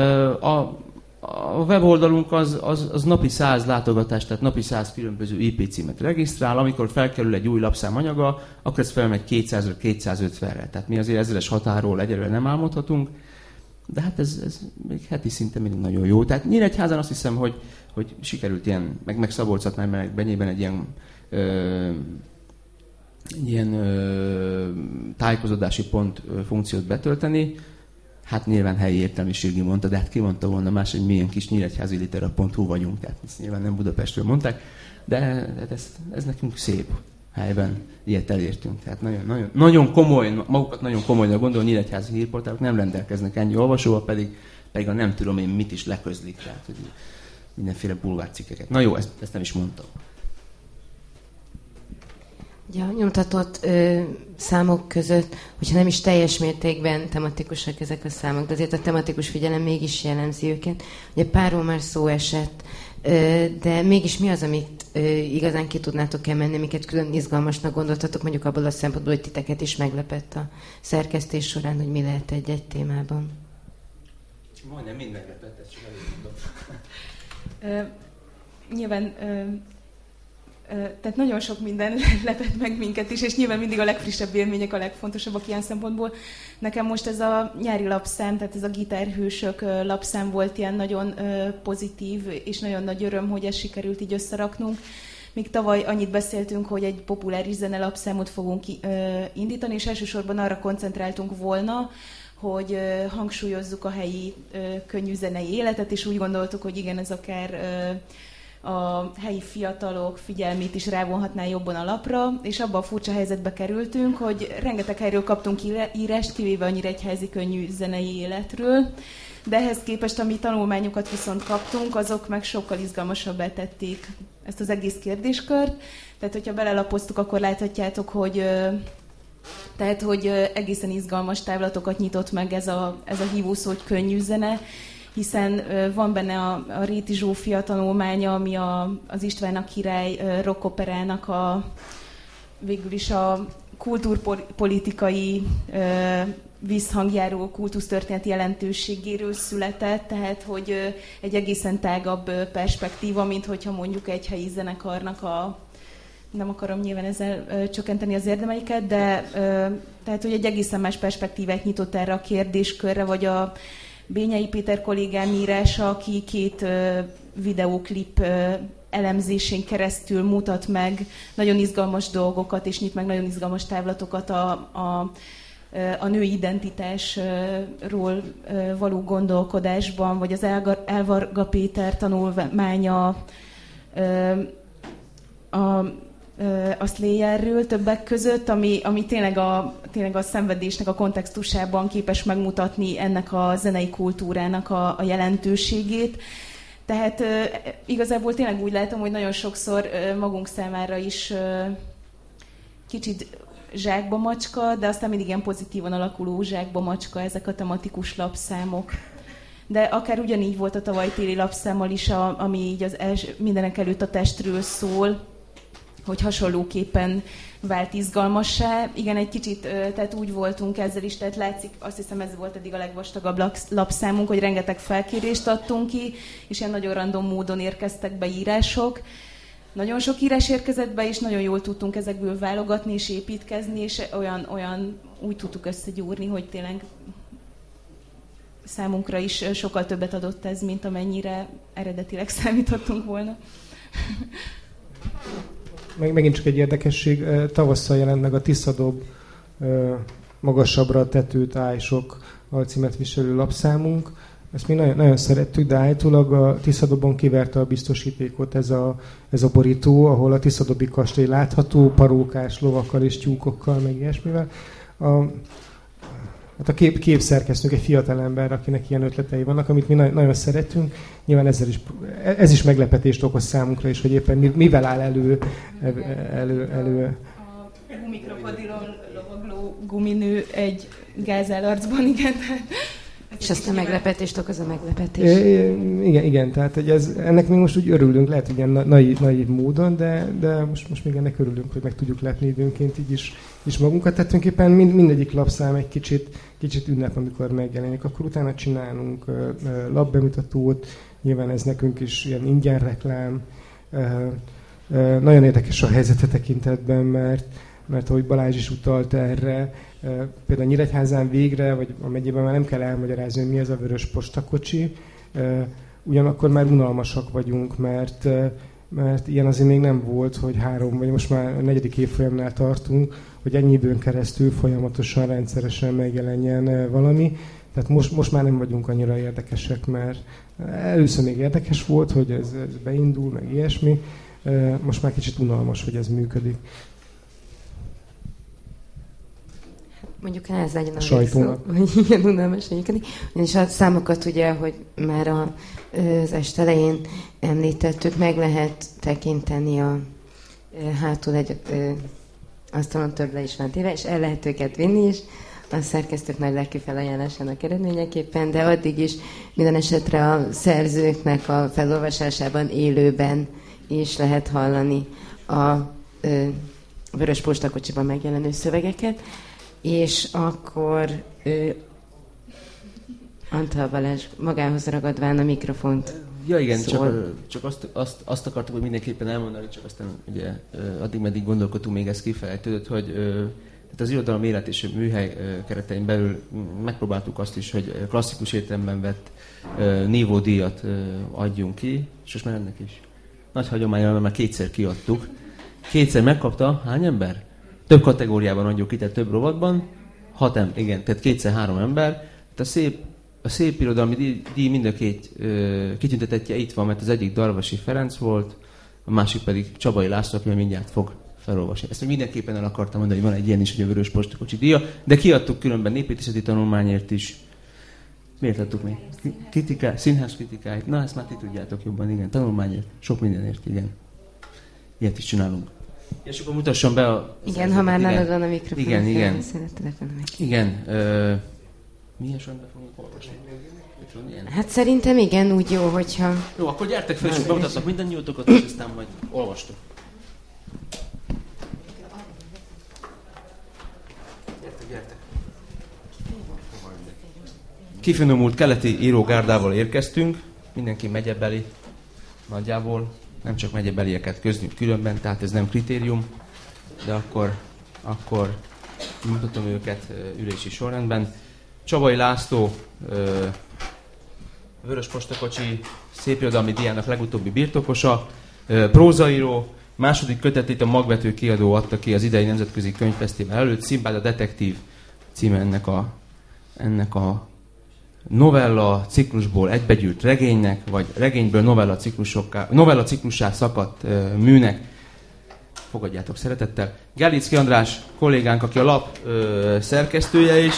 A weboldalunk az napi 100 látogatást, tehát napi 100 különböző IP címet regisztrál. Amikor felkerül egy új lapszám anyaga, akkor ez felmegy 200-ra, 250-re. Tehát mi azért ezres határól egyelőre nem álmodhatunk, de hát ez még heti szinten mindig nagyon jó. Tehát Nyíregyházán azt hiszem, hogy sikerült ilyen, meg Szabolcs-Szatmár-Benyében egy ilyen tájékozódási pont funkciót betölteni. Hát nyilván helyi értelmiségi mondta, de hát ki mondta volna más, hogy milyen kis nyíregyházilitera.hu vagyunk, tehát ezt nyilván nem Budapestről mondták, de ez nekünk szép helyben ilyet elértünk. Tehát nagyon komoly, magukat nagyon komolynak gondol, nyíregyházi hírportálok nem rendelkeznek ennyi olvasóval, pedig a nem tudom én mit is leközlik, tehát hogy mindenféle bulvárcikkeket. Na jó, ezt nem is mondtam. Ja, nyomtatott számok között, hogyha nem is teljes mértékben tematikusak ezek a számok, de azért a tematikus figyelem mégis jellemzi őket. Ugye párról már szó esett, de mégis mi az, amit igazán ki tudnátok emelni, amiket külön izgalmasnak gondoltatok, mondjuk abból a szempontból, hogy titeket is meglepett a szerkesztés során, hogy mi lehet egy-egy témában? Majdnem mind meglepett, ezt csak elég mondom. Nyilván... Tehát nagyon sok minden lepett meg minket is, és nyilván mindig a legfrissebb élmények a legfontosabbak ilyen szempontból. Nekem most ez a nyári lapszám, tehát ez a Gitárhősök lapszám volt ilyen nagyon pozitív, és nagyon nagy öröm, hogy ezt sikerült így összeraknunk. Még tavaly annyit beszéltünk, hogy egy populáris zenelapszámot fogunk indítani, és elsősorban arra koncentráltunk volna, hogy hangsúlyozzuk a helyi könnyű zenei életet, és úgy gondoltuk, hogy igen, ez akár... a helyi fiatalok figyelmét is rávonhatná jobban a lapra, és abban a furcsa helyzetbe kerültünk, hogy rengeteg helyről kaptunk írást, kivéve a nyíregyházi könnyű zenei életről, de ehhez képest, ami tanulmányokat viszont kaptunk, azok meg sokkal izgalmasabbá tették ezt az egész kérdéskört. Tehát, hogyha belelapoztuk, akkor láthatjátok, hogy egészen izgalmas távlatokat nyitott meg ez a hívószó, hogy könnyű zene, hiszen van benne a Réti Zsófia tanulmánya, ami az István a király rockoperának végül is a kultúrpolitikai visszhangjáró kultusztörténeti jelentőségéről született, tehát hogy egy egészen tágabb perspektíva, mint hogyha mondjuk egy helyi zenekarnak nem akarom nyilván ezzel csökkenteni az érdemeiket, de tehát, hogy egy egészen más perspektívát nyitott erre a kérdéskörre, vagy a Bényei Péter kollégám írása, aki 2 videóklip elemzésén keresztül mutat meg nagyon izgalmas dolgokat, és nyit meg nagyon izgalmas távlatokat a női identitásról való gondolkodásban, vagy az Elvarga Péter tanulmánya a Slayerről többek között, ami tényleg a szenvedésnek a kontextusában képes megmutatni ennek a zenei kultúrának a jelentőségét. Tehát igazából tényleg úgy látom, hogy nagyon sokszor magunk számára is kicsit zsákba macska, de aztán mindig ilyen pozitívan alakuló zsákba macska ezek a tematikus lapszámok. De akár ugyanígy volt a tavaly téli lapszámmal is, ami így mindenek előtt a testről szól, hogy hasonlóképpen vált izgalmassá. Igen, egy kicsit, tehát úgy voltunk ezzel is, tehát látszik, azt hiszem ez volt eddig a legvastagabb lapszámunk, hogy rengeteg felkérést adtunk ki, és ilyen nagyon random módon érkeztek be írások. Nagyon sok írás érkezett be, és nagyon jól tudtunk ezekből válogatni és építkezni, és olyan úgy tudtuk összegyúrni, hogy tényleg számunkra is sokkal többet adott ez, mint amennyire eredetileg számítottunk volna. Megint csak egy érdekesség, tavasszal jelent meg a Tiszadob magasabbra a tetőt állj-sok alcímet viselő lapszámunk. Ezt mi nagyon szerettük, de állítólag a Tiszadobon kiverte a biztosítékot ez a borító, ahol a Tiszadobi kastély látható, parókás lovakkal és tyúkokkal, meg ilyesmivel. hát a képszerkesztőnk egy fiatalember, akinek ilyen ötletei vannak, amit mi nagyon szeretünk. Nyilván ez is meglepetést okoz számunkra is, hogy éppen mivel áll elő. A gumikrokodilon lovagló guminő egy gázállarcban, igen. És aztán meglepetést okoz a meglepetés. Igen, tehát hogy ennek mi most úgy örülünk, lehet, hogy ilyen naív módon, de most még ennek örülünk, hogy meg tudjuk lepni időnként így is magunkat. Tehát tulajdonképpen mindegyik lapszám egy kicsit ünnep, amikor megjelenik. Akkor utána csinálunk lapbemutatót, nyilván ez nekünk is ilyen ingyen reklám. Nagyon érdekes a helyzete tekintetben, mert ahogy Balázs is utalt erre, például Nyíregyházán végre, vagy a megyében már nem kell elmagyarázni, hogy mi az a vörös postakocsi, ugyanakkor már unalmasak vagyunk, mert ilyen azért még nem volt, hogy 3, vagy most már a 4. évfolyamnál tartunk, hogy ennyi időn keresztül folyamatosan, rendszeresen megjelenjen valami. Tehát most már nem vagyunk annyira érdekesek, mert először még érdekes volt, hogy ez beindul, meg ilyesmi. Most már kicsit unalmas, hogy ez működik. Mondjuk ez legyen a sajtónak. Hogy ilyen unalmas működik. És a számokat ugye, hogy már az este elején említettük, meg lehet tekinteni hátul egy asztalon több le is van téve, és el lehet őket vinni is. A szerkesztők nagy lelkű felajánlásának eredményeképpen, de addig is minden esetre a szerzőknek a felolvasásában élőben is lehet hallani a vörös postakocsiban megjelenő szövegeket. És akkor Antal Balázs magához ragadván a mikrofont Ja igen, szól. csak azt akartuk, hogy mindenképpen elmondani, csak aztán ugye addig-meddig gondolkodtunk, még ez kifejtődött, hogy tehát az irodalom élet és műhely keretein belül megpróbáltuk azt is, hogy klasszikus értelemben vett nívódíjat adjunk ki, és most már ennek is nagy hagyományra, mert már 2-szer kiadtuk. 2-szer megkapta hány ember? Több kategóriában adjuk ki, tehát több rovatban. 6 ember, igen, tehát 2-3 ember. Tehát a szép irodalmi díj mind a 2 kitüntetettje itt van, mert az egyik Darvasi Ferenc volt, a másik pedig Csabai László, aki mindjárt fog felolvasni. Ezt mindenképpen el akartam mondani, hogy van egy ilyen is, hogy a Vörös Postakocsi díja, de kiadtuk különben népépítészeti tanulmányért is. Miért adtuk még? Színház kritikáit. Na, ezt már ti tudjátok jobban, igen. Tanulmányért, sok mindenért, igen. Ilyet is csinálunk. És akkor mutassam be a... Igen, ha már nálad van a mikrofon. Igen. Szerettelek volna meg. Igen. Milyen sorban fogunk olvasni? Hát szerintem igen, úgy jó, hogyha... Jó, akkor gyertek fel, és bemutatlak mindannyiótokat, és aztán majd olvastok. Gyertek. Kifinomult keleti írógárdával érkeztünk. Mindenki megyebeli nagyjából. Nem csak megyebelieket közlünk különben, tehát ez nem kritérium, de akkor mutatom őket ülési sorrendben. Csabai László, Vörös Postakocsi szépirodalmi díjának legutóbbi birtokosa, prózaíró, második kötetét a Magvető kiadó adta ki az idei nemzetközi könyvfesztivál előtt, Szimbád a detektív címe ennek a novella ciklusból egybegyűlt regénynek, vagy regényből novella ciklussá szakadt műnek. Fogadjátok szeretettel. Gerlicki András kollégánk, aki a lap szerkesztője is,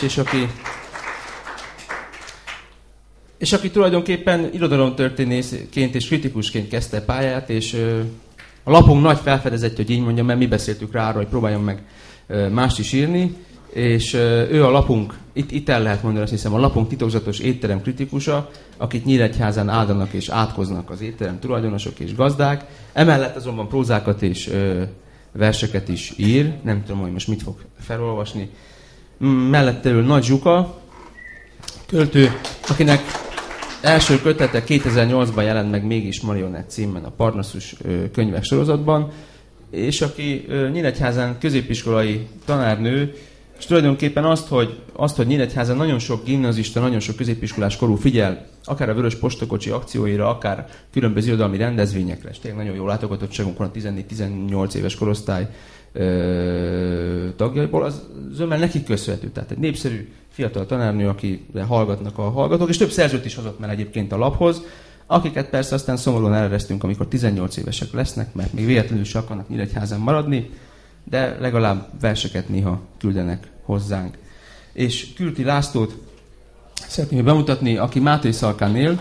és aki tulajdonképpen irodalomtörténészként és kritikusként kezdte pályát, és a lapunk nagy felfedezetje, hogy így mondjam, mert mi beszéltük rá arra, hogy próbáljon meg mást is írni, és ő a lapunk, itt el lehet mondani, azt hiszem, a lapunk titokzatos étterem kritikusa, akit Nyíregyházán áldanak és átkoznak az étterem tulajdonosok és gazdák. Emellett azonban prózákat és verseket is ír, nem tudom, hogy most mit fog felolvasni. Mellette ül Nagy Zsuka, költő, akinek első kötete 2008-ban jelent meg Mégis Marionett címben a Parnassus könyvek sorozatban, és aki Nyíregyházán középiskolai tanárnő, és tulajdonképpen azt, hogy Nyíregyházán nagyon sok gimnazista, nagyon sok középiskolás korú figyel, akár a Vörös Postakocsi akcióira, akár különböző irodalmi rendezvényekre, és tényleg nagyon jó látogatottságunk van a 14-18 éves korosztály tagjaiból, az zömmel nekik köszönhető. Tehát egy népszerű fiatal tanárnő, akire hallgatnak a hallgatók, és több szerzőt is hozott már egyébként a laphoz, akiket persze aztán szomorúan eleresztünk, amikor 18 évesek lesznek, mert még véletlenül se akarnak Nyíregyházán maradni, de legalább verseket néha küldenek hozzánk. és Kürti Lászlót szeretném bemutatni, aki Máté Szalkán él.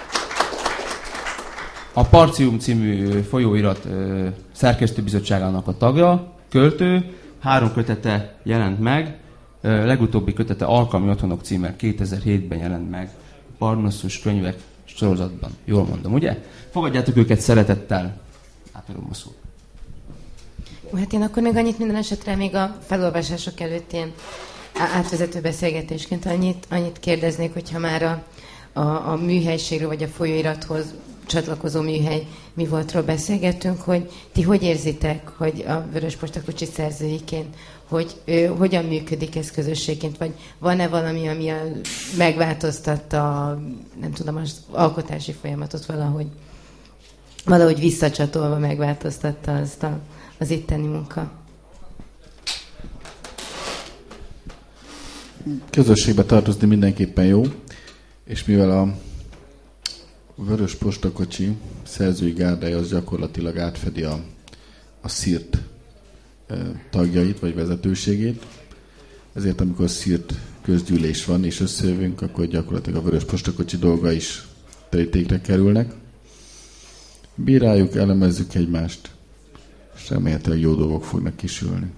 A Parcium című folyóirat szerkesztőbizottságának a tagja, költő, 3 kötete jelent meg, legutóbbi kötete Alkalmi Otthonok címmel 2007-ben jelent meg Parnassus könyvek sorozatban. Jól mondom, ugye? Fogadjátok őket szeretettel. Átadom a szót. Hát én akkor még annyit minden esetre még a felolvasások előtt ilyen átvezető beszélgetésként annyit kérdeznék, hogyha már a műhelységről vagy a folyóirathoz csatlakozó műhely mi voltról beszélgettünk, hogy ti hogy érzitek, hogy a Vörösposta Kocsi szerzőiként, hogy hogyan működik ez közösségként, vagy van-e valami, ami megváltoztatta, nem tudom, az alkotási folyamatot valahogy visszacsatolva megváltoztatta azt az itteni munka? Közösségbe tartozni mindenképpen jó, és mivel a Vörösposta Kocsi szerzői gárdája az gyakorlatilag átfedi a SZIRT tagjait, vagy vezetőségét, ezért amikor SZIRT közgyűlés van, és összejövünk, akkor gyakorlatilag a Vörösposta Kocsi dolga is terítékre kerülnek. Bíráljuk, elemezzük egymást, és remélhetőleg jó dolgok fognak kisülni.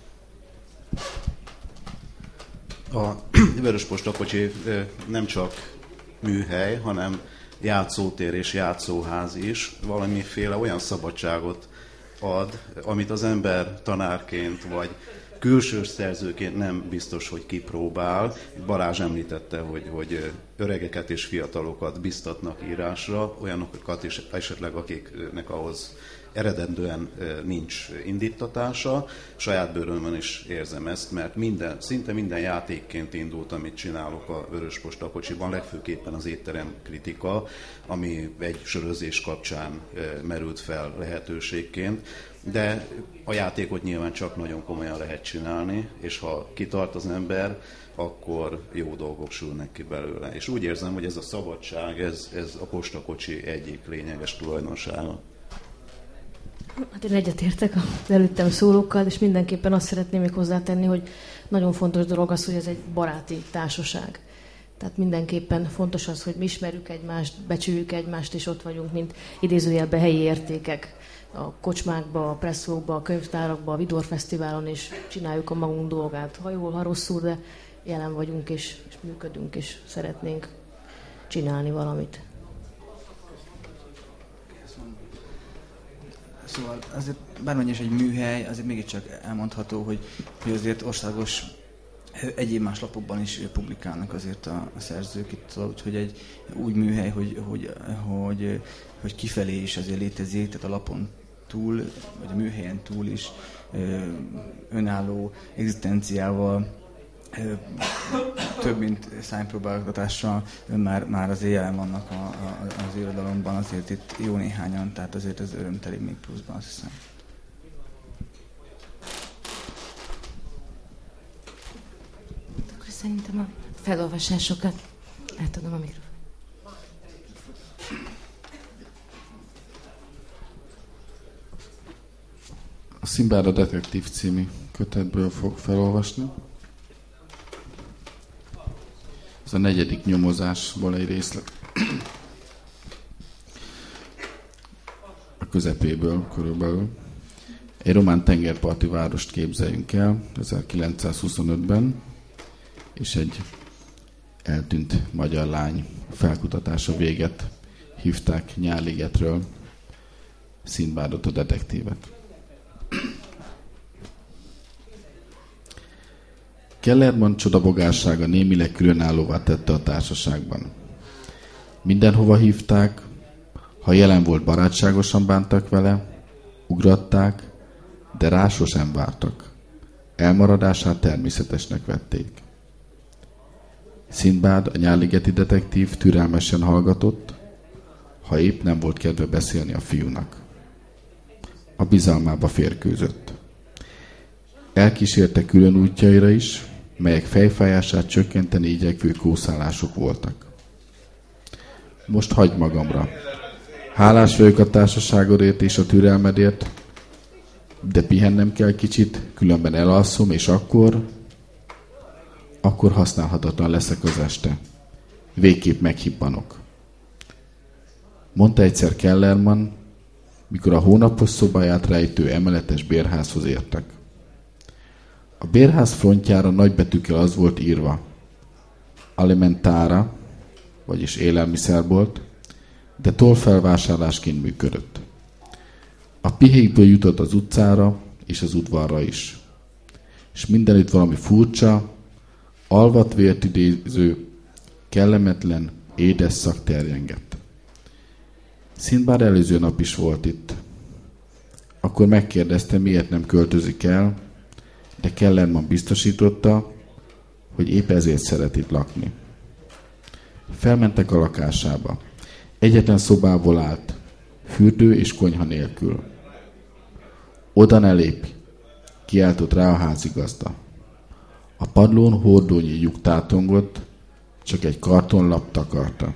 A Vörösposta Kocsi nem csak műhely, hanem játszótér és játszóház is, valamiféle olyan szabadságot ad, amit az ember tanárként vagy külső szerzőként nem biztos, hogy kipróbál. Balázs említette, hogy öregeket és fiatalokat biztatnak írásra, olyanokat is esetleg, akiknek ahhoz eredendően nincs indítatása. Saját bőrömön is érzem ezt, mert szinte minden játékként indult, amit csinálok a Vörösposta Kocsiban, legfőképpen az étterem kritika, ami egy sörözés kapcsán merült fel lehetőségként. De a játékot nyilván csak nagyon komolyan lehet csinálni, és ha kitart az ember, akkor jó dolgok sülnek ki belőle. És úgy érzem, hogy ez a szabadság, ez a Posta Kocsi egyik lényeges tulajdonsága. Hát én egyetértek az előttem szólókkal, és mindenképpen azt szeretném még hozzátenni, hogy nagyon fontos dolog az, hogy ez egy baráti társaság. Tehát mindenképpen fontos az, hogy mi ismerjük egymást, becsüljük egymást, és ott vagyunk, mint idézőjelben helyi értékek. A kocsmákba, a presszókba, a könyvtárakba, a Vidor Fesztiválon, és csináljuk a magunk dolgát. Ha jól, ha rosszul, de jelen vagyunk, és működünk, és szeretnénk csinálni valamit. Szóval azért bármennyi is egy műhely, azért mégiscsak elmondható, hogy azért országos egyéb más lapokban is publikálnak azért a szerzők itt, úgyhogy egy új műhely, hogy kifelé is azért létezik, tehát a lapon túl, vagy a műhelyen túl is önálló egzisztenciával, több mint szánypróbálgatással már azért jelen vannak az irodalomban, azért itt jó néhányan, tehát azért ez örömteli még pluszban, azt hiszem. Akkor szerintem a felolvasásokat átadom a mikrofon. A Szimbád a Detektív című kötetből fog felolvasni. Ez a 4. nyomozásból egy részlet. A közepéből körülbelül. Egy román tengerparti várost képzeljünk el 1925-ben, és egy eltűnt magyar lány felkutatása véget hívták Nyálligetről Szimbádot a detektívet. Kellerman csodabogársága némileg különállóvá tette a társaságban. Mindenhova hívták, ha jelen volt, barátságosan bántak vele, ugratták, de rá sosem vártak. Elmaradását természetesnek vették. Szimbád, a nyálligeti detektív türelmesen hallgatott, ha épp nem volt kedve beszélni a fiúnak. A bizalmába férkőzött. Elkísérte külön útjaira is, melyek fejfájását csökkenteni igyekvő kószálások voltak. Most hagyd magamra. Hálás vagyok a társaságodért és a türelmedért, de pihennem kell kicsit, különben elalszom, és akkor akkor használhatatlan leszek az este. Végképp meghibbanok. Mondta egyszer Kellerman, mikor a hónapos szobáját rejtő emeletes bérházhoz értek. A bérház frontjára nagybetűkkel az volt írva: Alimentára, vagyis élelmiszerbolt, de tollfelvásárlásként működött. A pihékből jutott az utcára és az udvarra is. És mindenütt valami furcsa, alvat vért idéző, kellemetlen, édes szag terjengett. Szintbár előző nap is volt itt. Akkor megkérdezte, miért nem költözik el, de Kellerman biztosította, hogy épp ezért szeret itt lakni. Felmentek a lakásába. Egyetlen szobából állt, fürdő és konyha nélkül. Oda ne lépj, kiáltott rá a házigazda. A padlón hordónyi lyuk tátongott, csak egy kartonlap takarta.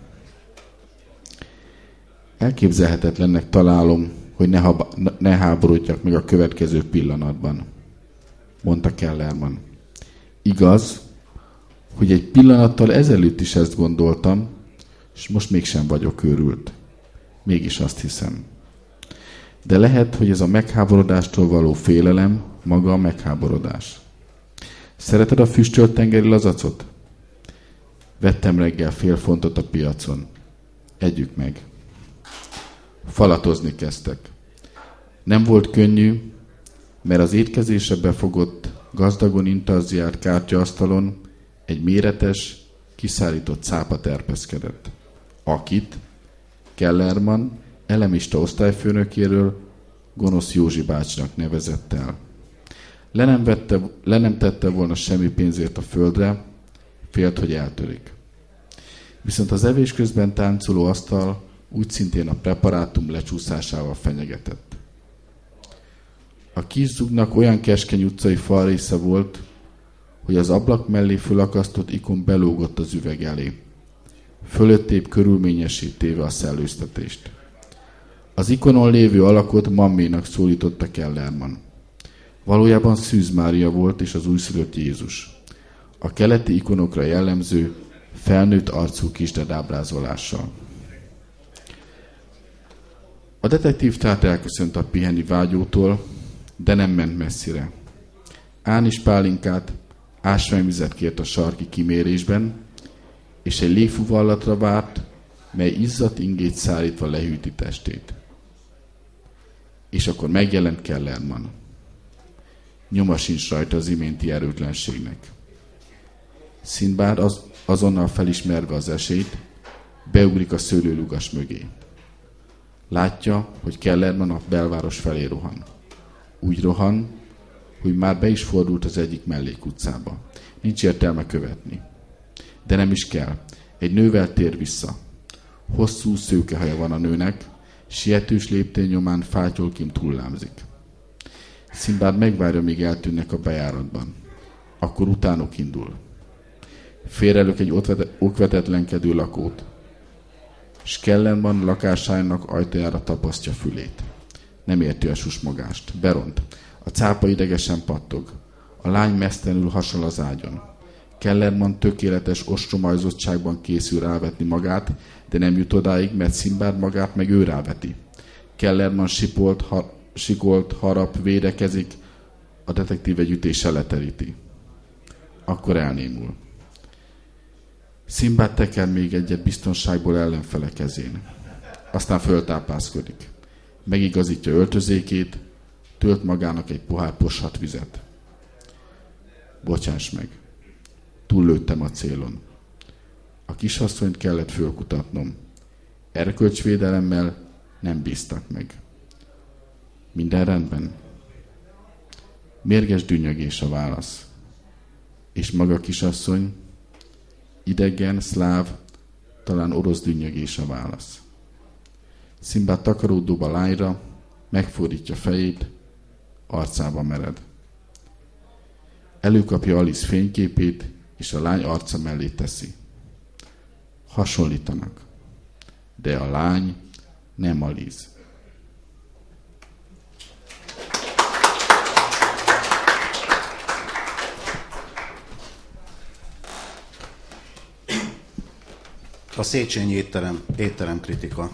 Elképzelhetetlennek találom, hogy ne háborodjak meg a következő pillanatban, mondta Kellerman. Igaz, hogy egy pillanattal ezelőtt is ezt gondoltam, és most mégsem vagyok őrült. Mégis azt hiszem. De lehet, hogy ez a megháborodástól való félelem maga a megháborodás. Szereted a füstölt tengeri lazacot? Vettem reggel fél fontot a piacon. Együk meg. Falatozni kezdtek. Nem volt könnyű, mert az étkezésre befogott, gazdagon intarziált kártyaasztalon egy méretes, kiszállított cápa terpeszkedett, akit Kellerman elemista osztályfőnökéről Gonosz Józsi bácsinak nevezett el. Le nem tette volna semmi pénzért a földre, félt, hogy eltörik. Viszont az evés közben táncoló asztal úgy szintén a preparátum lecsúszásával fenyegetett. A kis zugnak olyan keskeny utcai falrésze volt, hogy az ablak mellé fölakasztott ikon belógott az üveg elé. Fölöttébb körülményessé téve a szellőztetést. Az ikonon lévő alakot Mamménak szólította Kellerman. Valójában Szűz Mária volt és az újszülött Jézus. A keleti ikonokra jellemző, felnőtt arcú kisded ábrázolással. A detektív tehát elköszönt a piheni vágyótól, de nem ment messzire. Ánis pálinkát, ásványvizet kért a sarki kimérésben, és egy légfuvallatra várt, mely izzadt ingét szállítva lehűti testét. És akkor megjelent Kellerman. Nyoma sincs rajta az iménti erőtlenségnek. Szindbád azonnal felismerve az esélyt, beugrik a szőlőlugas mögé. Látja, hogy Kellerman a belváros felé rohan. Úgy rohan, hogy már be is fordult az egyik mellékutcába. Nincs értelme követni. De nem is kell. Egy nővel tér vissza. Hosszú szőkehaja van a nőnek, sietős léptény nyomán fátyolként hullámzik. Szindbád megvárja, míg eltűnnek a bejáratban. Akkor utánuk indul. Félrelök egy okvetetlenkedő lakót, s Kellerman lakásának ajtajára tapasztja fülét. Nem érti a susmogást. Beront. A cápa idegesen pattog. A lány mesztelenül hasal az ágyon. Kellerman tökéletes ostromajzottságban készül rávetni magát, de nem jut odáig, mert Szindbád magát meg ő ráveti. Kellerman sikolt, harap, védekezik, a detektív egy ütéssel leteríti. Akkor elnémul. Szindbád teker még egyet biztonságból ellenfele kezén. Aztán föltápászkodik. Megigazítja öltözékét, tölt magának egy pohár poshat vizet. Bocsáss meg, túllőttem a célon. A kisasszonyt kellett fölkutatnom. Erkölcsvédelemmel nem bíztak meg. Minden rendben? Mérges dünnyögés a válasz. És maga kisasszony? Idegen, szláv, talán orosz dünnyögés a válasz. Szindbád takaródóbb a lányra, megfordítja fejét, arcába mered. Előkapja Alice fényképét, és a lány arca mellé teszi. Hasonlítanak. De a lány nem Alice. A Széchenyi étterem kritika.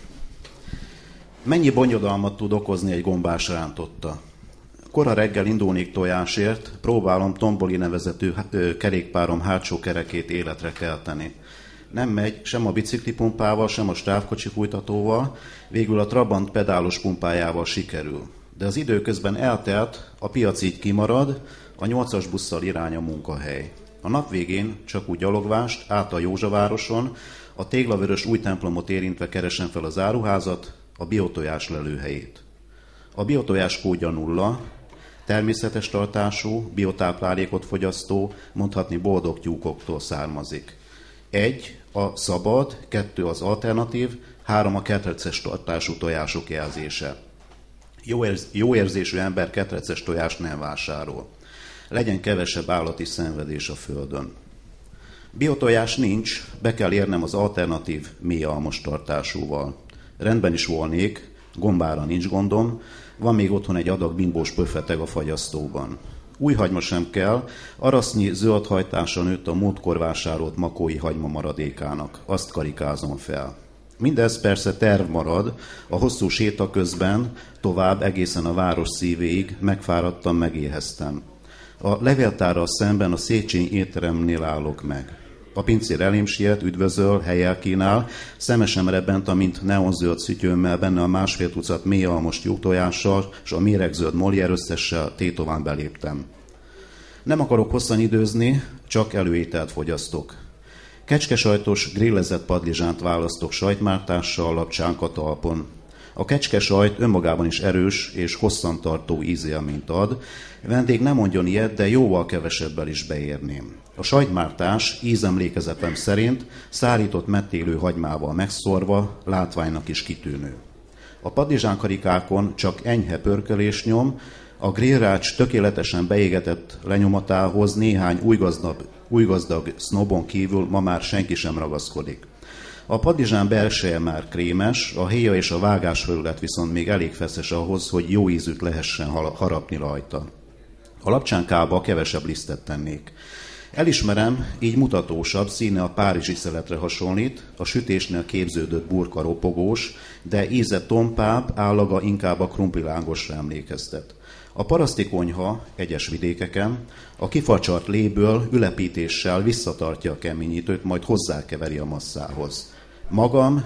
Mennyi bonyodalmat tud okozni egy gombás rántotta? Kora reggel indulnék tojásért, próbálom Tomboli nevezetű kerékpárom hátsó kerekét életre kelteni. Nem megy sem a biciklipumpával, sem a stávkocsi fújtatóval, végül a Trabant pedálos pumpájával sikerül. De az idő közben eltelt, a piac így kimarad, a 8-as busszal irány a munkahely. A nap végén csak úgy gyalogvást át a Józsavároson, a téglavörös új templomot érintve keresem fel az áruházat, a biotojás lelőhelyét. A biotojás kódja 0, természetes tartású, biotáplálékot fogyasztó, mondhatni boldog tyúkoktól származik. 1. A szabad, 2. az alternatív, 3. a ketreces tartású tojások jelzése. Jó érzésű ember ketreces tojást nem vásárol. Legyen kevesebb állati szenvedés a földön. Biotojás nincs, be kell érnem az alternatív mély almos tartásúval. Rendben is volnék, gombára nincs gondom, van még otthon egy adag bimbós pöfeteg a fagyasztóban. Új hagyma sem kell, arasznyi zöld hajtása nőtt a múltkor vásárolt makói hagyma maradékának. Azt karikázom fel. Mindez persze terv marad, a hosszú séta közben, tovább egészen a város szívéig megfáradtam, megéheztem. A levéltárral szemben a Széchenyi étteremnél állok meg. A pincér elém siet, üdvözöl, helyel kínál, szemesem rebbent, amint neonzöld szütyőmmel, benne a 1,5 tucat mély almos tyúktojással, és a méregzöld Molière összessel tétován beléptem. Nem akarok hosszan időzni, csak előételt fogyasztok. Kecskesajtos, grillezett padlizsánt választok sajtmártással, lapcsánka talpon. A kecskesajt önmagában is erős és hosszantartó ízélményt ad. Vendég nem mondjon ilyet, de jóval kevesebbel is beérném. A sajtmártás ízemlékezetem szerint szárított mettélő hagymával megszorva, látványnak is kitűnő. A padlizsánkarikákon csak enyhe pörkölés nyom, a grillrács tökéletesen beégetett lenyomatához néhány új gazdag sznobon kívül ma már senki sem ragaszkodik. A padlizsán belseje már krémes, a héja és a vágásfelület viszont még elég feszes ahhoz, hogy jó ízűt lehessen harapni rajta. A lapcsánkába kevesebb lisztet tennék. Elismerem, így mutatósabb, színe a párizsi szeletre hasonlít, a sütésnél képződött burka ropogós, de íze tompább, állaga inkább a krumplilángosra emlékeztet. A paraszti konyha egyes vidékeken a kifacsart léből ülepítéssel visszatartja a keményítőt, majd hozzákeveri a masszához. Magam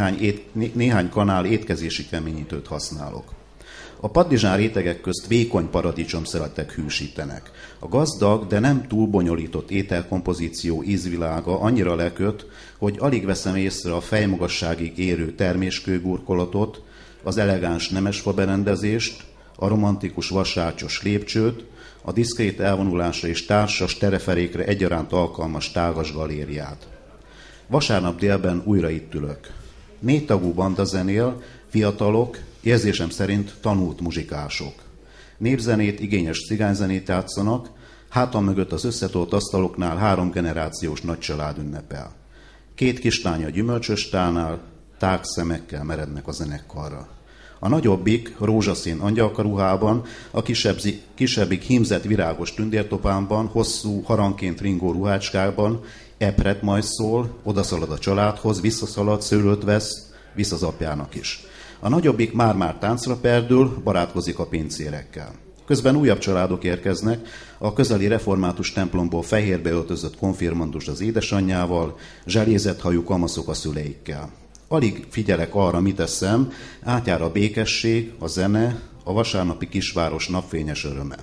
néhány kanál étkezési keményítőt használok. A padlizsán rétegek közt vékony paradicsomszeletek hűsítenek. A gazdag, de nem túl bonyolított ételkompozíció ízvilága annyira leköt, hogy alig veszem észre a fejmagasságig érő terméskőburkolatot, az elegáns nemesfa berendezést, a romantikus vasrácsos lépcsőt, a diszkrét elvonulásra és társas tereferékre egyaránt alkalmas tágas galériát. Vasárnap délben újra itt ülök. 4 tagú banda zenél, fiatalok, érzésem szerint tanult muzsikások. Népzenét, igényes cigányzenét játszanak, hátam mögött az összetolt asztaloknál 3 generációs nagycsalád ünnepel. 2 kislány a gyümölcsöstálnál, tág szemekkel merednek a zenekarra. A nagyobbik rózsaszín angyalkaruhában, a kisebbik hímzett virágos tündértopánban, hosszú, harangként ringó ruhácskában, epret majd szól, odaszalad a családhoz, visszaszalad, szőlőt vesz, visz az apjának is. A nagyobbik már-már táncra perdül, barátkozik a pincérekkel. Közben újabb családok érkeznek, a közeli református templomból fehérbe öltözött konfirmandus az édesanyjával, zselézett hajú kamaszok a szüleikkel. Alig figyelek arra, mit eszem, átjár a békesség, a zene, a vasárnapi kisváros napfényes öröme.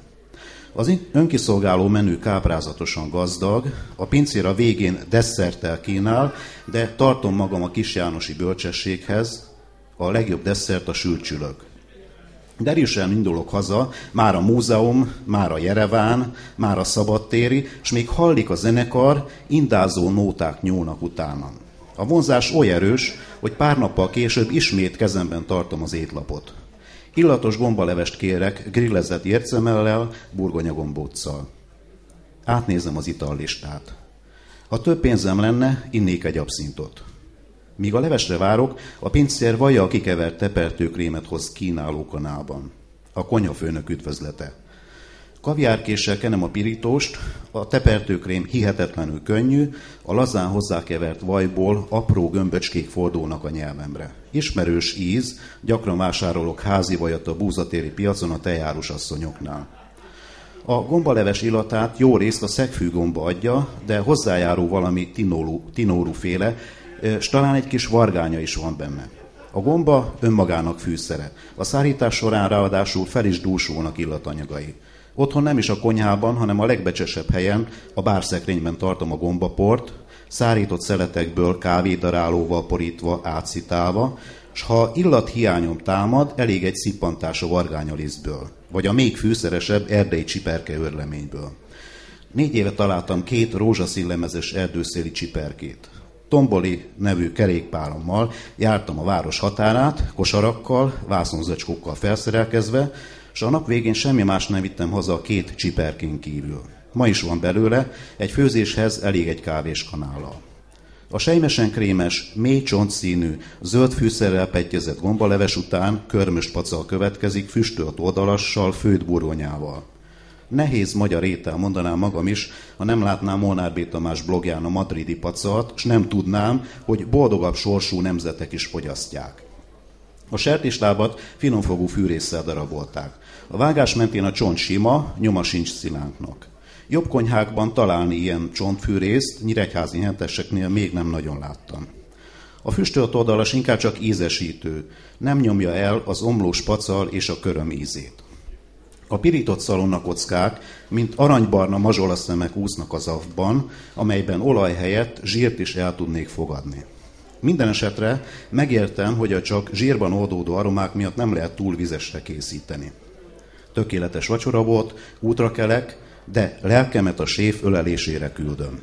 Az önkiszolgáló menü káprázatosan gazdag, a pincér a végén desszerttel kínál, de tartom magam a kisjánosi bölcsességhez, a legjobb desszert a sült csülök. Derűsen indulok haza, már a múzeum, már a Jereván, már a szabadtéri, és még hallik a zenekar, indázó nóták nyúlnak utánam. A vonzás oly erős, hogy pár nappal később ismét kezemben tartom az étlapot. Illatos gombalevest kérek, grillezett ércemellel, burgonyagombóccal. Átnézem az itallistát. Ha több pénzem lenne, innék egy abszintot. Míg a levesre várok, a pincér vajjal kikevert tepertőkrémet hoz kínáló kanálban. A konyhafőnök üdvözlete. Kaviárkéssel kenem a pirítóst, a tepertőkrém hihetetlenül könnyű, a lazán hozzákevert vajból apró gömböcskék fordulnak a nyelvemre. Ismerős íz, gyakran vásárolok házi vajat a búzatéri piacon a tejárus asszonyoknál. A gombaleves illatát jó részt a szegfűgomba adja, de hozzájárul valami tinóruféle, s talán egy kis vargánya is van benne. A gomba önmagának fűszere. A szárítás során ráadásul fel is dúsulnak illatanyagai. Otthon nem is a konyhában, hanem a legbecsesebb helyen, a bárszekrényben tartom a gombaport, szárított szeletekből kávédarálóval porítva, átszitálva, s ha illathiányom támad, elég egy szippantás a vargányalisztből, vagy a még fűszeresebb erdei csiperke őrleményből. 4 éve találtam 2 rózsaszínlemezes erdőszéli csiperkét. Tomboli nevű kerékpárommal jártam a város határát, kosarakkal, vászonzacskókkal felszerelkezve, és a nap végén semmi más nem vittem haza a 2 csiperkén kívül. Ma is van belőle, egy főzéshez elég egy kávéskanállal. A sejmesen krémes, mély csontszínű, zöld fűszerrel pettyezett gombaleves után körmös pacal következik füstölt oldalassal, főtt burgonyával. Nehéz magyar étel, mondanám magam is, ha nem látnám Molnár B. Tamás blogján a madridi pacalt, és nem tudnám, hogy boldogabb sorsú nemzetek is fogyasztják. A sertéslábat finomfogú fűrésszel darabolták. A vágás mentén a csont sima, nyoma sincs szilánknak. Jobb konyhákban találni ilyen csontfűrészt, nyíregyházi henteseknél még nem nagyon láttam. A füstölt oldalas inkább csak ízesítő, nem nyomja el az omlós pacal és a köröm ízét. A pirított szalonnakockák, mint aranybarna mazsolaszemek úsznak az avban, amelyben olaj helyett zsírt is el tudnék fogadni. Minden esetre megértem, hogy a csak zsírban oldódó aromák miatt nem lehet túl vizesre készíteni. Tökéletes vacsora volt, útra kelek, de lelkemet a séf ölelésére küldöm.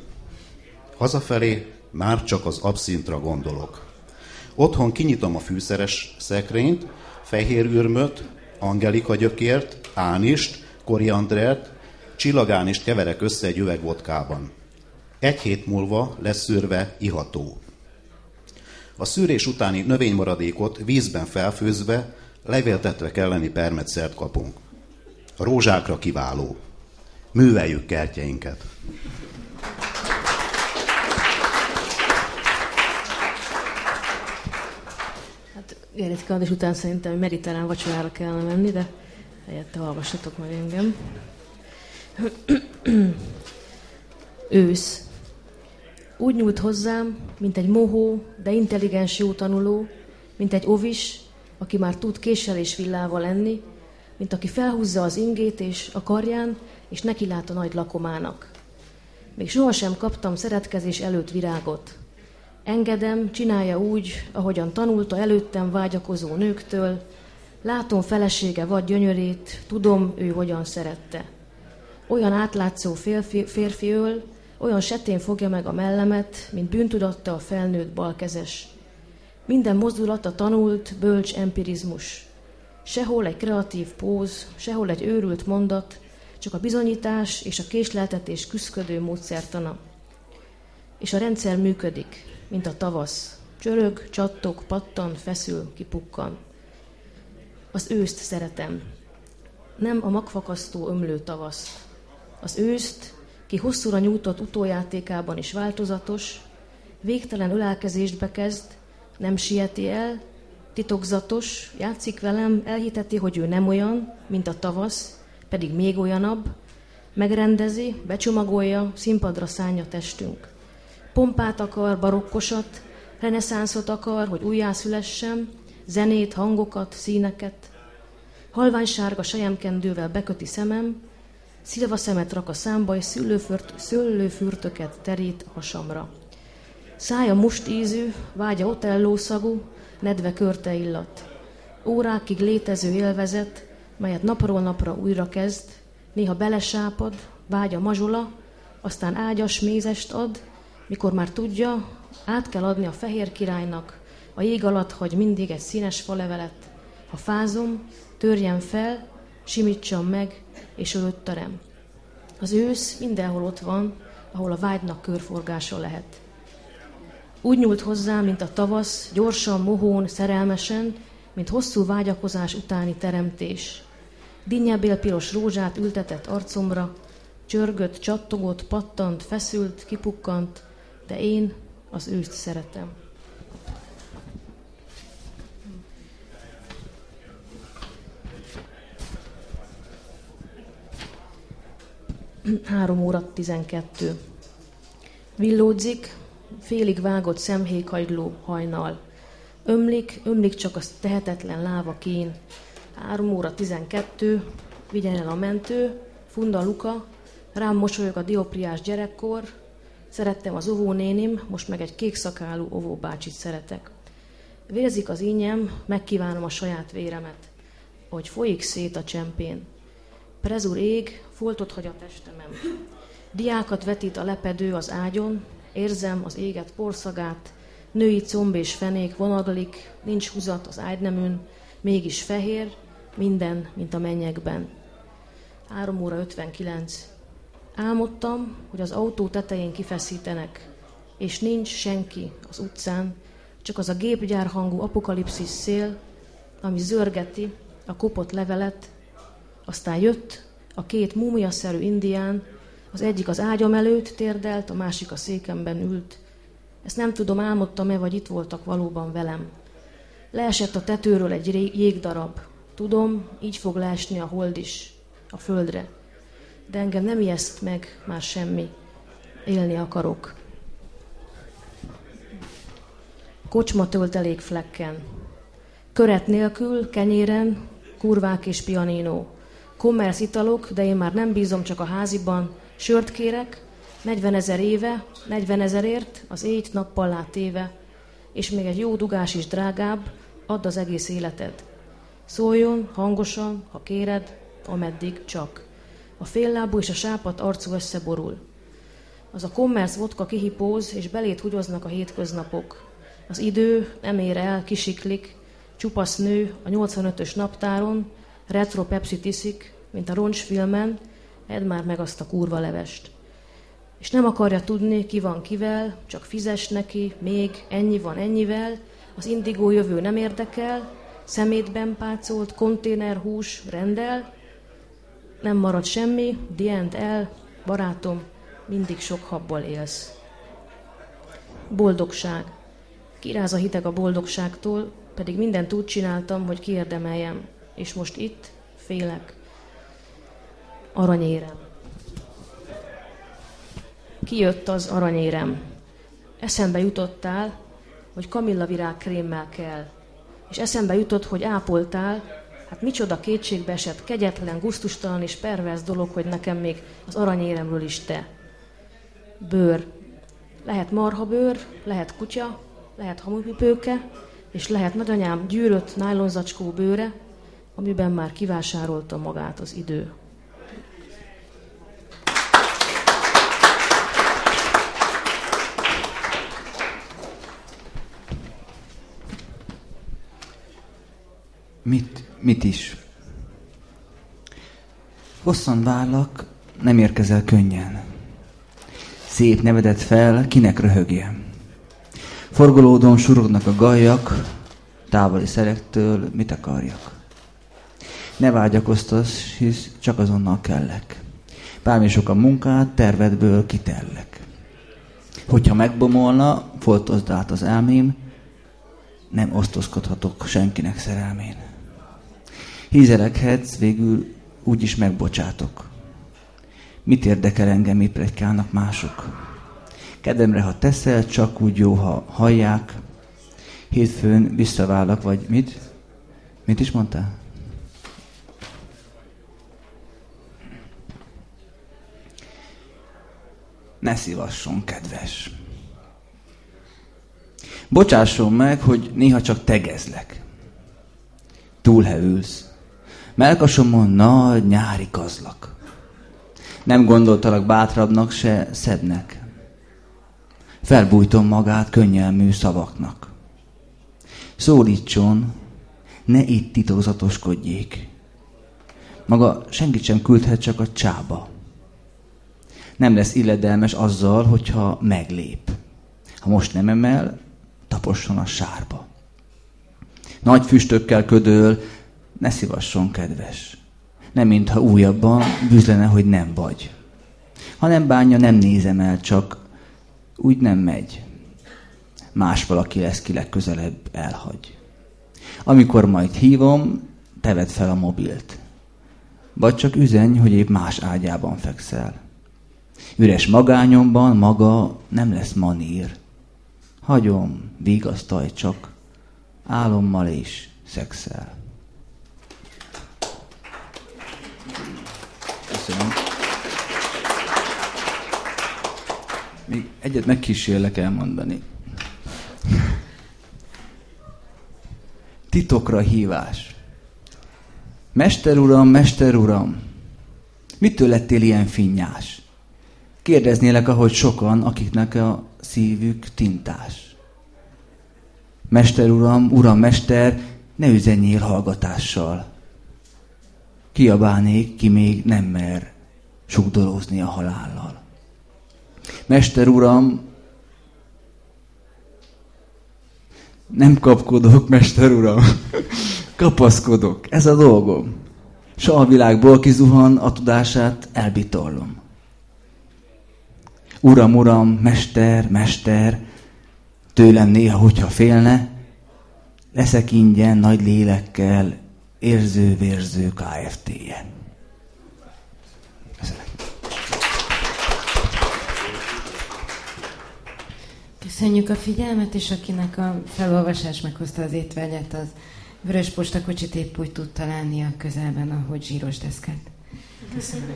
Hazafelé már csak az abszintra gondolok. Otthon kinyitom a fűszeres szekrényt, fehér ürmöt, angelika gyökért, ánist, koriandrert, csillagánist keverek össze egy üveg vodkában. 1 hét múlva lesz szűrve iható. A szűrés utáni növénymaradékot vízben felfőzve, levéltetvek elleni permetszert kapunk. A rózsákra kiváló. Műveljük kertjeinket! Hát Gerét Kandis után szerintem mediterrán vacsorára kellene menni, de helyette hallgassatok meg engem. Ősz. Úgy nyúlt hozzám, mint egy mohó, de intelligens jó tanuló, mint egy ovis, aki már tud késsel és villával enni, mint aki felhúzza az ingét és a karján, és nekilát a nagy lakomának. Még sohasem kaptam szeretkezés előtt virágot. Engedem, csinálja úgy, ahogyan tanulta előttem vágyakozó nőktől, látom felesége vagy gyönyörét, tudom, ő hogyan szerette. Olyan átlátszó férfi öl, olyan setén fogja meg a mellemet, mint bűntudatta a felnőtt balkezes. Minden mozdulata tanult, bölcs empirizmus. Sehol egy kreatív póz, sehol egy őrült mondat, csak a bizonyítás és a késleltetés küszködő módszertana. És a rendszer működik, mint a tavasz. Csörög, csattog, pattan, feszül, kipukkan. Az őszt szeretem. Nem a magfakasztó ömlő tavaszt. Az őszt, ki hosszúra nyújtott utójátékában is változatos, végtelen ölelkezést bekezd, nem sieti el, titokzatos, játszik velem, elhiteti, hogy ő nem olyan, mint a tavasz, pedig még olyanabb, megrendezi, becsomagolja, színpadra szánja testünk. Pompát akar, barokkosat, reneszánszot akar, hogy újjászülessem, zenét, hangokat, színeket. Halványsárga selyemkendővel beköti szemem, szilvaszemet rak a számba, és szőlőfürtöket terít a hasamra. Szája must ízű, vágya otelló szagú, nedve körte illat. Órákig létező élvezet, melyet napról napra újra kezd, néha belesápad, vágya mazsola, aztán ágyas mézest ad, mikor már tudja, át kell adni a fehér királynak, a jég alatt hagy mindig egy színes falevelet. Ha fázom, törjem fel, simítsam meg, és ölött terem. Az ősz mindenhol ott van, ahol a vágynak körforgása lehet. Úgy nyúlt hozzá, mint a tavasz, gyorsan, mohón, szerelmesen, mint hosszú vágyakozás utáni teremtés. Dinnyebél piros rózsát ültetett arcomra, csörgött, csattogott, pattant, feszült, kipukkant, de én az őszt szeretem. Három óra 12. Villódzik, félig vágott szemhéjkagyló hajnal. Ömlik csak a tehetetlen láva kén. 3 óra 12, vigyen el a mentő, Funda Luka, rám mosolyog a diopriás gyerekkor, szerettem az óvónénim, most meg egy kékszakálú óvóbácsit szeretek. Vérzik az ínyem, megkívánom a saját véremet, hogy folyik szét a csempén. Prezur ég, foltot hagy a testemen. Diákat vetít a lepedő az ágyon, érzem az éget porszagát, női comb és fenék vonadlik, nincs húzat az ágyneműn, mégis fehér, minden, mint a mennyekben. 3 óra 59. Álmodtam, hogy az autó tetején kifeszítenek, és nincs senki az utcán, csak az a gépgyár hangú apokalipszis szél, ami zörgeti a kopott levelet. Aztán jött a 2 múmiaszerű indián, az egyik az ágyam előtt térdelt, a másik a székemben ült. Ezt nem tudom, álmodtam-e, vagy itt voltak valóban velem. Leesett a tetőről egy jégdarab. Tudom, így fog leesni a hold is a földre. De engem nem ijeszt meg már semmi. Élni akarok. Kocsma töltelékflekken. Köret nélkül, kenyéren, kurvák és pianino. Kommersz italok, de én már nem bízom csak a háziban. Sört kérek, 40 000 éve, 40 000ért, az éjt nappallá téve, és még egy jó dugás is drágább, add az egész életed. Szóljon hangosan, ha kéred, ameddig csak. A féllábú és a sápadt arcú összeborul. Az a kommersz vodka kihipóz, és belét húgyoznak a hétköznapok. Az idő nem ér el, kisiklik, csupasz nő a 85-ös naptáron, retro Pepsi iszik, mint a roncsfilmen, edd már meg azt a kurva levest. És nem akarja tudni, ki van kivel, csak fizes neki, még ennyi van ennyivel, az indigó jövő nem érdekel, szemétben pácolt, konténerhús rendel, nem marad semmi, the end el, barátom, mindig sok habból élsz. Boldogság. Kiráz a hideg a boldogságtól, pedig mindent úgy csináltam, hogy kiérdemeljem, és most itt félek. Aranyérem. Kijött az aranyérem. Eszembe jutottál, hogy kamillavirág krémmel kell. És eszembe jutott, hogy ápoltál, hát micsoda kétségbe esett, kegyetlen, gusztustalan és perverz dolog, hogy nekem még az aranyéremről is te. Bőr. Lehet marhabőr, lehet kutya, lehet hamupipőke, és lehet nagyanyám gyűrött nájlonzacskó bőre, amiben már kivásárolta magát az idő. Mit is? Hosszan várlak, nem érkezel könnyen. Szép nevedet fel, kinek röhögjem. Forgolódon surognak a gajjak, távoli szerektől mit akarjak. Ne vágyakoztass, hisz csak azonnal kellek. Bármi sok a munkát, tervedből kitellek. Hogyha megbomolna, foltozd át az elmém, nem osztozkodhatok senkinek szerelmén. Hízelekhetsz, végül úgyis megbocsátok. Mit érdekel engem, mit pletykálnak mások? Kedvemre, ha teszel, csak úgy jó, ha hallják. Hétfőn visszavállak, vagy mit? Mit is mondtál? Ne szívasson, kedves. Bocsásson meg, hogy néha csak tegezlek. Túlhevülsz. Mellkasomon nagy nyári kazlak. Nem gondoltalak bátrabbnak, se szebbnek. Felbújtom magát könnyelmű szavaknak. Szólítson, ne itt titokzatoskodjék. Maga senkit sem küldhet, csak a csába. Nem lesz illedelmes azzal, hogyha meglép. Ha most nem emel, taposson a sárba. Nagy füstökkel ködöl, ne szívasson, kedves. nem mintha újabban bűzlene, hogy nem vagy. Ha nem bánja, nem nézem el, csak úgy nem megy. Más valaki lesz, ki legközelebb elhagy. Amikor majd hívom, te vedd fel a mobilt. Vagy csak üzenj, hogy épp más ágyában fekszel. Üres magányomban maga nem lesz manír. Hagyom, vigasztalj csak, álommal és szexel. Köszönöm. Még egyet megkísérlek elmondani. Titokra hívás. Mester uram, mitől lettél ilyen finnyás? Kérdeznélek, ahogy sokan, akiknek a szívük tintás. Mester uram, mester, ne üzenjél hallgatással. Kiabálnék, ki még nem mer sugdolózni a halállal. Mester uram, nem kapkodok, mester uram, kapaszkodok, ez a dolgom. S a világból kizuhan, a tudását elbitorlom. Uram, mester, tőlem néha, hogyha félne, leszek ingyen nagy lélekkel, érző-vérző Kft-je. Köszönjük a figyelmet, és akinek a felolvasás meghozta az étvágyat, az Vörös Posta kocsit épp úgy tud találni a közelben, ahogy zsíros deszkát. Köszönöm.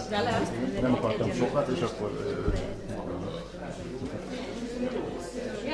Nem akartam sokat, és akkor...